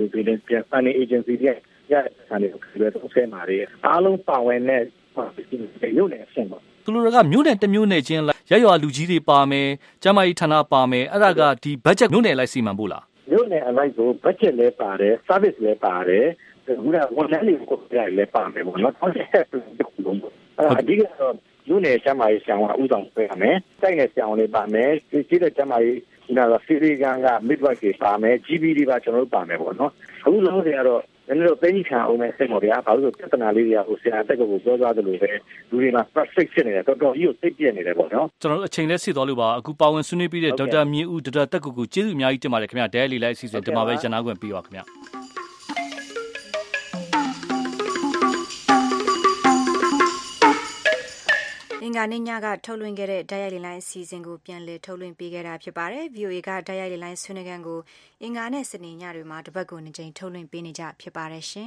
funding agency တွေရတဲ့ဆန်တွေကိုတော့ဆဲမှာတွေအားလုံးပါဝင်တဲ့မြို့နယ်အဆင့်ပေါ့သူတို့ကမြို့နယ်တစ်မြို့နယ်ချင်းရရွာလူကြီးတွေပါမယ်ကျန်းမာရေးဌာနပါမယ်အဲ့ဒါကဒီ budget မြို့နယ်လိုက်စီမံဖို့လားမြို့နယ်အလိုက်ကို budget လည်းပါတယ် service လည်းပါတယ်ခုနကဝန်ထမ်းတွေကိုလည်းပါမယ်ပေါ့နော်ဟုတ်ကဲ့ဒီကုလုံးပေါ့အဓိကတော့မြို့နယ်ကျန်းမာရေးဆောင်ကဥဆောင်ပေးရမယ်တိုက်နယ်ဆောင်လေးပါမယ်ကြီးတဲ့ကျန်းမာရေးဒီနာကစီရီကန်က midwife တွေပါမယ် GB တွေပါကျွန်တော်တို့ပါမယ်ပေါ့နော်အခုလုံးတွေကတော့ကျွန်တော်တို့သိခံအောင်မဲ့စိတ်ပေါ်ဗျာဘာလို့ဆိုပြဿနာလေးတွေကဟိုဆရာတက်ကိုပြောသွားတယ်လို့ပဲလူတွေမှာ perfect ဖြစ်နေတယ်တော်တော်ကြီးကိုသိပြည့်နေတယ်ပေါ့နော်ကျွန်တော်တို့အချိန်လဲစစ်သွားလို့ပါအခုပါဝင်ဆွေးနွေးပြီးတဲ့ဒေါက်တာမြင့်ဦးဒေါက်တာတက်ကိုကျေးဇူးအများကြီးတင်ပါတယ်ခင်ဗျာဒဲလီလိုက်အစီအစဉ်ဒီမှာပဲရန်နာခွင့်ပြီးပါခင်ဗျာအင်္ဂါနေ့ညကထုတ်လွှင့်ခဲ့တဲ့ဓာတ်ရိုက်လိုင်းအစီအစဉ်ကိုပြန်လည်ထုတ်လွှင့်ပေးခဲ့တာဖြစ်ပါတယ်။ VOA ကဓာတ်ရိုက်လိုင်းဆွေးနွေးခန်းကိုအင်္ဂါနဲ့စနေညတွေမှာတစ်ပတ်ကို2ကြိမ်ထုတ်လွှင့်ပေးနေကြဖြစ်ပါတယ်ရှင်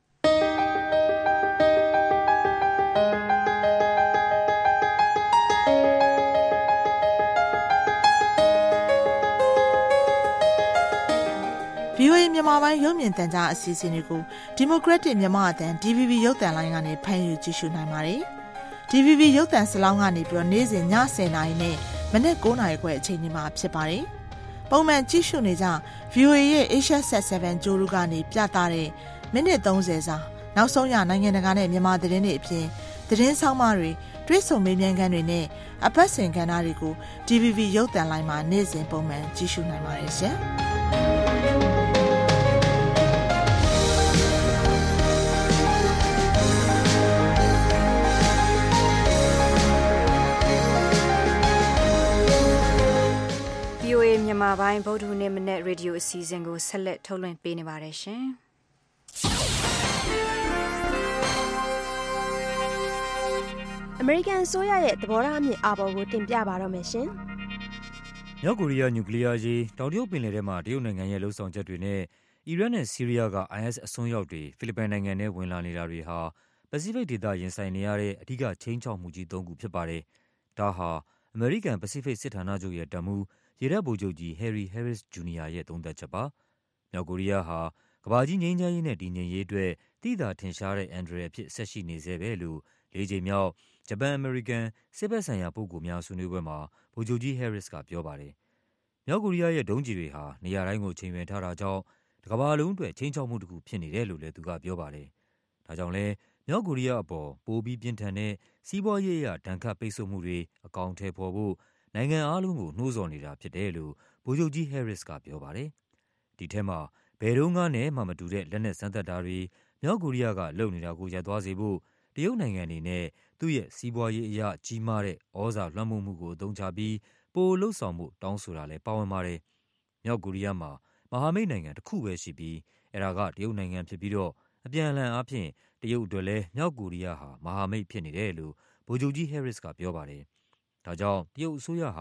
။ VOA မြန်မာပိုင်းရုပ်မြင်သံကြားအစီအစဉ်တွေကို Democratic မြန်မာအသံ DVB ရုပ်သံလိုင်းကနေဖမ်းယူကြည့်ရှုနိုင်ပါတယ်။ DVB ရုပ်သံစလောင်းကနေပြီးနေ့စဉ်ည10:00နာရီနဲ့မနက်9:00နာရီခွဲအချိန်ဒီမှာဖြစ်ပါတယ်။ပုံမှန်ကြည့်ရှုနေကြ VOA ရဲ့ Asia Set 7ကြိုးလူကနေပြသတဲ့မိနစ်30စာနောက်ဆုံးရနိုင်ငံတကာနဲ့မြန်မာသတင်းတွေအပြင်သတင်းဆောင်မတွေတွဲဆုံမေးမြန်းခန်းတွေနဲ့အပတ်စဉ်ကဏ္ဍတွေကို DVB ရုပ်သံလိုင်းမှာနေ့စဉ်ပုံမှန်ကြည့်ရှုနိုင်ပါတယ်ရှင်။ VOA မြန်မာပိုင်းဗုဒ္ဓဟူးနေ့မနက်ရေဒီယိုအစီအစဉ်ကိုဆက်လက်ထုတ်လွှင့်ပေးနေပါတယ်ရှင်။အမေရိကန်အစိုးရရဲ့သဘောထားအမြင်အာဘော်ကိုတင်ပြပါတော့မယ်ရှင်။မြောက်ကိုရီးယားနျူကလ িয়ার ရေးတောင်တရုတ်ပင်လယ်ထဲမှာတရုတ်နိုင်ငံရဲ့လှုံ့ဆော်ချက်တွေနဲ့အီရတ်နဲ့ဆီးရီးယားက IS အစွန်းရောက်တွေဖိလစ်ပိုင်နိုင်ငံထဲဝင်လာနေတာတွေဟာပစိဖိတ်ဒေသရင်ဆိုင်နေရတဲ့အဓိကခြိမ်းခြောက်မှုကြီး၃ခုဖြစ်ပါတယ်။ဒါဟာအမေရိကန်ပစိဖိတ်စစ်ဌာနချုပ်ရဲ့တပ်မှူးရေတပ်ဗိုလ်ချုပ်ကြီး Harry Harris Jr. ရဲ့သုံးသပ်ချက်ပါ။မြောက်ကိုရီးယားဟာကမ္ဘာကြီးငြိမ်းချမ်းရေးနဲ့တည်ငြိမ်ရေးအတွက်သိသာထင်ရှားတဲ့အန္တရာယ်အဖြစ်ဆက်ရှိနေဆဲပဲလို့၄ ကြိမ်မြောက်ဂျပန်-အမေရိကန်စစ်ဘက်ဆိုင်ရာပုဂ္ဂိုလ်များဆွေးနွေးပွဲမှာဗိုလ်ချုပ်ကြီး Harris ကပြောပါတယ်။မြောက်ကိုရီးယားရဲ့ဒုံးကျည်တွေဟာနေရာတိုင်းကိုချိန်ရွယ်ထားတာကြောင့်တကမ္ဘာလုံးအတွက်ခြိမ်းခြောက်မှုတစ်ခုဖြစ်နေတယ်လို့လည်းသူကပြောပါတယ်။ဒါကြောင့်လည်းမြောက်ကိုရီးယားအပေါ်ပိုပြီးပြင်းထန်တဲ့စီးပွားရေးအရဒဏ်ခတ်ပိတ်ဆို့မှုတွေအကောင်အထည်ဖော်ဖို့နိုင်ငံအားလုံးကိုနှိုးဆော်နေတာဖြစ်တယ်လို့ဗိုလ်ချုပ်ကြီး Harris ကပြောပါတယ်။ဒီထဲမှာဘယ်တုန်းကနဲ့မှမတူတဲ့လက်နက်စမ်းသပ်တာတွေမြောက်ကိုရီးယားကလုပ်နေတာကိုရပ်သွားစေဖို့တရုတ်နိုင်ငံအနေနဲ့သူ့ရဲ့စီးပွားရေးအရကြီးမားတဲ့ဩဇာလွှမ်းမိုးမှုကိုအသုံးချပြီးပိုလှုပ်ဆောင်မှုတောင်းဆိုတာလည်းပါဝင်ပါတယ်။မြောက်ကိုရီးယားမှာမဟာမိတ်နိုင်ငံတစ်ခုပဲရှိပြီးအဲဒါကတရုတ်နိုင်ငံဖြစ်ပြီးတော့အပြန်အလှန်အားဖြင့်တရုတ်အတွက်လည်းမြောက်ကိုရီးယားဟာမဟာမိတ်ဖြစ်နေတယ်လို့ဗိုလ်ချုပ်ကြီး Harris ကပြောပါတယ်။ဒါကြောင့်တရုတ်အစိုးရဟာ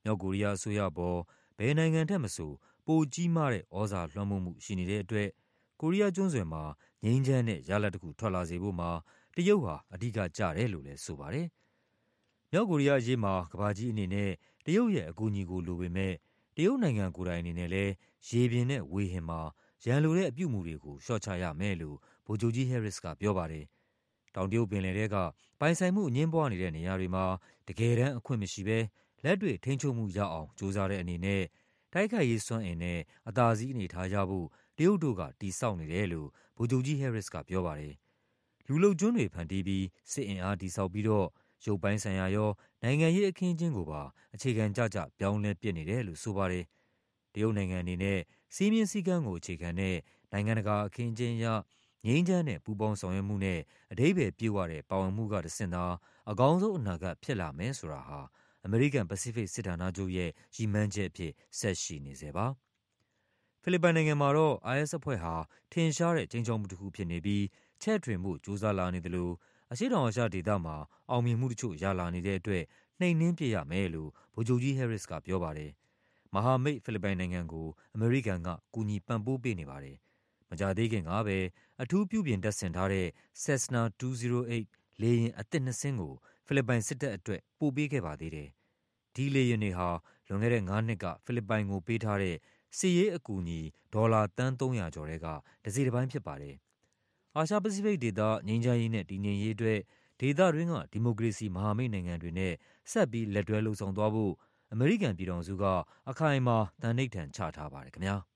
မြောက်ကိုရီးယားအစိုးရပေါ်ဘယ်နိုင်ငံထက်မဆိုပိုကြီးမားတဲ့ဩဇာလွှမ်းမိုးမှုရှိနေတဲ့အတွက်ကိုရီးယားကျွန်းဆွယ်မှာငြိမ်းချမ်းတဲ့ရလဒ်တစ်ခုထွက်လာစေဖို့မှာတရုတ်ဟာအဓိကကျတယ်လို့လည်းဆိုပါတယ်။မြောက်ကိုရီးယားအရေးမှာကမ္ဘာကြီးအနေနဲ့တရုတ်ရဲ့အကူအညီကိုလိုပေမဲ့တရုတ်နိုင်ငံကိုယ်တိုင်အနေနဲ့လည်းရေပြင်နဲ့ဝေဟင်မှာရန်လိုတဲ့အပြုအမူတွေကိုလျှော့ချရမယ်လို့ဗိုလ်ချုပ်ကြီး Harris ကပြောပါတယ်။တောင်တရုတ်ပင်လယ်ထဲကပိုင်ဆိုင်မှုအငြင်းပွားနေတဲ့နေရာတွေမှာတကယ်တမ်းအခွင့်မရှိဘဲလက်တွေ့ထိန်းချုပ်မှုရအောင်ကြိုးစားတဲ့အနေနဲ့တိုက်ခိုက်ရေးစွမ်းအင်နဲ့အသာစီးအနေထားရဖို့တရုတ်တို့ကတည်ဆောက်နေတယ်လို့ဗိုလ်ချုပ်ကြီး Harris ကပြောပါတယ်။လူလုံကျွန်းတွေဖန်တီးပြီးစစ်အင်အားတည်ဆောက်ပြီးတော့ရုပ်ပိုင်းဆိုင်ရာရောနိုင်ငံရေးအခင်းအကျင်းကိုပါအခြေခံကျကျပြောင်းလဲပစ်နေတယ်လို့ဆိုပါတယ်။တရုတ်နိုင်ငံအနေနဲ့စီးမြင့်စည်းကမ်းကိုအခြေခံတဲ့နိုင်ငံတကာအခင်းအကျင်းအရငြိမ်းချမ်းတဲ့ပူးပေါင်းဆောင်ရွက်မှုနဲ့အဓိပ္ပာယ်ပြည့်ဝတဲ့ပါဝင်မှုကတဆင့်သာအကောင်းဆုံးအနာဂတ်ဖြစ်လာမယ်ဆိုတာဟာအမေရိကန်ပစိဖိတ်စစ်ဌာနချုပ်ရဲ့ရည်မှန်းချက်အဖြစ်ဆက်ရှိနေစေပါဖိလစ်ပိုင်နိုင်ငံမှာတော့ IS အဖွဲ့ဟာထင်ရှားတဲ့ခြိမ်းခြောက်မှုတစ်ခုဖြစ်နေပြီးချဲ့ထွင်မှုကြိုးစားလာနေတယ်လို့အရှေ့တောင်အာရှဒေသမှာအောင်မြင်မှုတချို့ရလာနေတဲ့အတွက်နှိမ်နင်းပြရမယ်လို့ဗိုလ်ချုပ်ကြီး Harris ကပြောပါတယ်။မဟာမိတ်ဖိလစ်ပိုင်နိုင်ငံကိုအမေရိကန်ကကူညီပံ့ပိုးပေးနေပါတယ်။မကြာသေးခင်ကပဲအထူးပြုပြင်တပ်ဆင်ထားတဲ့ Cessna 208လေယာဉ်အသစ်2စင်းကိုဖိလစ်ပိုင်စစ်တပ်အတွက်ပို့ပေးခဲ့ပါသေးတယ်။ဒီလေယာဉ်တွေဟာလွန်ခဲ့တဲ့9နှစ်ကဖိလစ်ပိုင်ကိုပေးထားတဲ့စစ်ရေးအကူအညီဒေါ်လာသန်း300ကျော်တွေကတစ်စိတ်တစ်ပိုင်းဖြစ်ပါတယ်။အာရှပစိဖိတ်ဒေသငြိမ်းချမ်းရေးနဲ့တည်ငြိမ်ရေးအတွက်ဒေသတွင်းကဒီမိုကရေစီမဟာမိတ်နိုင်ငံတွေနဲ့ဆက်ပြီးလက်တွဲလှုပ်ဆောင်သွားဖို့အမေရိကန်ပြည်ထောင်စုကအခိုင်အမာသန္နိဋ္ဌာန်ချထားပါတယ်ခင်ဗျာ။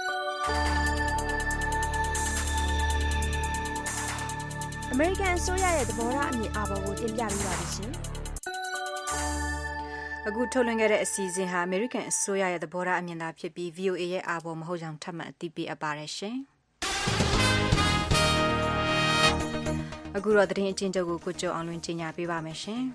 အမေရိကန်အစိုးရရဲ့သဘောထားအမြင်အာဘော်ကိုတင်ပြပေးပါမယ်ရှင်။အခုထုတ်လွှင့်ခဲ့တဲ့အစီအစဉ်ဟာအမေရိကန်အစိုးရရဲ့သဘောထားအမြင်သာဖြစ်ပြီး VOA ရဲ့အာဘော်မဟုတ်ကြောင်းထပ်မံအသိပေးအပ်ပါတယ်ရှင်။အခုတော့သတင်းအကျဉ်းချုပ်ကိုကျော်အောင်လွင်ကြီးညာပေးပါမယ်ရှင်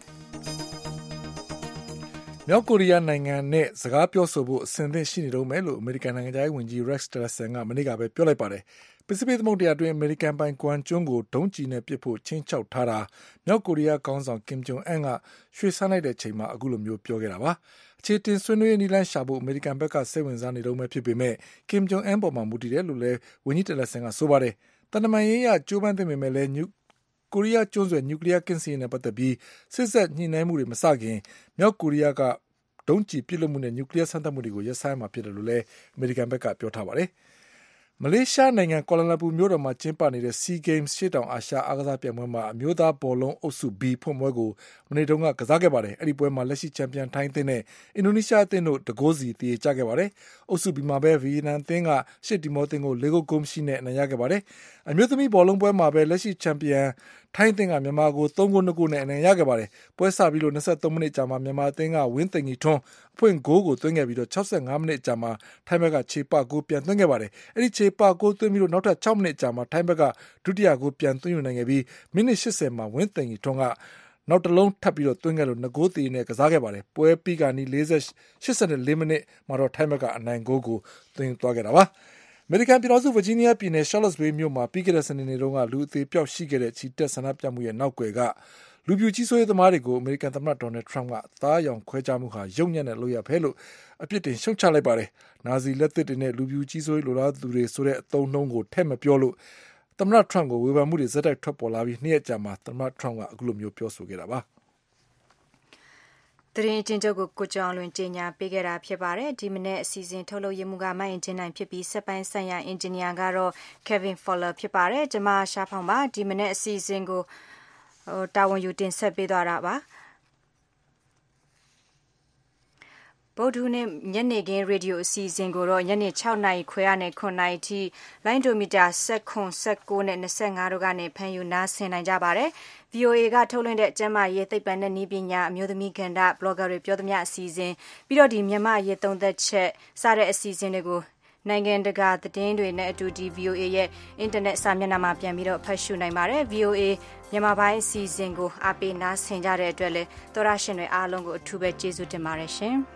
။မြောက်ကိုရီးယားနိုင်ငံနဲ့စကားပြောဆိုဖို့အဆင်သင့်ရှိနေတော့မယ်လို့အမေရိကန်နိုင်ငံသားဝန်ကြီး Rex Tillerson ကမနေ့ကပဲပြောလိုက်ပါတယ်။ပစိဖိတ်သမုဒ္ဒရာအတွင်းအမေရိကန်ပိုင်ကွမ်ကျွန်းကိုဒုံးကျည်နဲ့ပစ်ဖို့ချင်းချောက်ထားတာမြောက်ကိုရီးယားခေါင်းဆောင်ကင်ဂျုံအန်ကရွှေ့ဆိုင်းလိုက်တဲ့အချိန်မှာအခုလိုမျိုးပြောခဲ့တာပါ။အခြေတင်ဆွေးနွေးနည်းလမ်းရှာဖို့အမေရိကန်ဘက်ကစိတ်ဝင်စားနေတော့မှဖြစ်ပေမဲ့ကင်ဂျုံအန်ပေါ်မှာမူတည်တယ်လို့လည်းဝန်ကြီး Tillerson ကဆိုပါတယ်။တန်တမန်ရေးရကြိုးပမ်းသင့်ပေမဲ့လည်းကိုရီးယားကျွန်းဆွယ်နျူကလ িয়ার ကင်းစင်နဲ့ပတ်သက်ပြီးစစ်ဆက်ညှိနှိုင်းမှုတွေမစခင်မြောက်ကိုရီးယားကဒုံးကျည်ပစ်လွှတ်မှုနဲ့နျူကလ িয়ার စမ်းသပ်မှုတွေကိုရပ်ဆိုင်းမှာဖြစ်တယ်လို့လည်းအမေရိကန်ဘက်ကပြောထားပါတယ်။မလေးရှားနိုင်ငံကွာလာလမ်ပူမြို့တော်မှာကျင်းပနေတဲ့ SEA Games ရှေ့တောင်အာရှအားကစားပြိုင်ပွဲမှာအမျိုးသားဘောလုံးအုပ်စု B ဖွင့်ပွဲကိုမနေ့တုန်းကကစားခဲ့ပါတယ်။အဲဒီပွဲမှာလက်ရှိချန်ပီယံထိုင်းအသင်းနဲ့အင်ဒိုနီးရှားအသင်းတို့တကိုးစီသရေကျခဲ့ပါတယ်။အုပ်စု B မှာပဲဗီယက်နမ်အသင်းကရှစ်တီမောအသင်းကို4ဂိုးဂိုးမရှိနဲ့အနိုင်ရခဲ့ပါတယ်။အမျိုးသမီးဘောလုံးပွဲမှာပဲလက်ရှိချန်ပီယံထိုင်းအသင်းကမြန်မာကို3ဂိုး2ဂိုးနဲ့အနိုင်ရခဲ့ပါတယ်။ပွဲစပြီးလို့23မိနစ်ကြာမှာမြန်မာအသင်းကဝင်းသိန်ကြီးထွန်းအဖွင့်ဂိုးကိုသွင်းခဲ့ပြီးတော့65မိနစ်ကြာမှာထိုင်းဘက်ကခြေပဂိုးပြန်သွင်းခဲ့ပါတယ်။အဲဒီခြေပဂိုးသွင်းပြီးတော့နောက်ထပ်6မိနစ်ကြာမှာထိုင်းဘက်ကဒုတိယဂိုးပြန်သွင်းယူနိုင်ခဲ့ပြီးမိနစ်80မှာဝင်းသိန်ကြီးထွန်းကနောက်တစ်လုံးထပ်ပြီးတော့သွင်းခဲ့လို့2ဂိုးတည်နဲ့ကစားခဲ့ပါတယ်။ပွဲပြီးကနီး84မိနစ်မှာတော့ထိုင်းဘက်ကအနိုင်ဂိုးကိုသွင်းသွားခဲ့တာပါ။အမေရိကန်ပြည်ထောင်စုဗာဂျီးနီးယားပြည်နယ် Charlottesville မြို့မှာပြီးခဲ့တဲ့စနေနေ့တုန်းကလူအသေးပျောက်ရှိခဲ့တဲ့ချီတက်ဆန္ဒပြမှုရဲ့နောက်ကွယ်ကလူပြူကြီးစိုးရေးသမားတွေကိုအမေရိကန်သမ္မတဒေါ်နယ်ထရန့်ကသားရောင်ခွဲခြားမှုဟာယုံညံ့တဲ့လုပ်ရဖဲလို့အပြစ်တင်ရှုတ်ချလိုက်ပါတယ်။နာဇီလက်သစ်တွေနဲ့လူပြူကြီးစိုးရေးလိုလားသူတွေဆိုတဲ့အသုံးနှုန်းကိုထည့်မပြောလို့သမ္မတထရန့်ကိုဝေဖန်မှုတွေဇက်တိုက်ထွက်ပေါ်လာပြီး2ရက်ကြာမှာသမ္မတထရန့်ကအခုလိုမျိုးပြောဆိုခဲ့တာပါ။သတင်းအကျဉ်းချုပ်ကိုကျော်အောင်လွင်ကြီးညာပေးခဲ့တာဖြစ်ပါတယ်။ဒီမနေ့အစီအစဉ်ထုတ်လုပ်ရေးမှုကမိုင်းအင်ဂျင်နိုင်ဖြစ်ပြီးစက်ပိုင်းဆိုင်ရာအင်ဂျင်နီယာကတော့ Kevin Fowler ဖြစ်ပါတယ်။ကျွန်မရှာဖောင်ပါဒီမနေ့အစီအစဉ်ကိုတာဝန်ယူတင်ဆက်ပေးသွားတာပါ။ဗုဒ္ဓဟူးနေ့ညနေခင်းရေဒီယိုအစီအစဉ်ကိုတော့ညနေ6နာရီခွဲကနေ9နာရီထိလိုင်းဒိုမီတာ19နဲ့25တို့ကနေဖန်ယူနားဆင်နိုင်ကြပါတယ်။ VOA ကထုတ်လွှင့်တဲ့ကျမ်းမာရေးသိပ္ပံနဲ့နည်းပညာအမျိုးသမီးကဏ္ဍဘလော့ဂါတွေပြောသမျှအစီအစဉ်ပြီးတော့ဒီမြန်မာရေးသုံးသက်ချက်စတဲ့အစီအစဉ်တွေကိုနိုင်ငံတကာသတင်းတွေနဲ့အတူဒီ VOA ရဲ့အင်တာနက်စာမျက်နှာမှာပြန်ပြီးတော့ဖတ်ရှုနိုင်ပါတယ်။ VOA မြန်မာပိုင်းအစီအစဉ်ကိုအားပေးနားဆင်ကြတဲ့အတွက်လည်းသောရရှင်တွေအားလုံးကိုအထူးပဲကျေးဇူးတင်ပါတယ်ရှင်။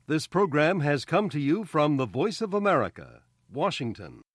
This program has come to you from the Voice of America, Washington.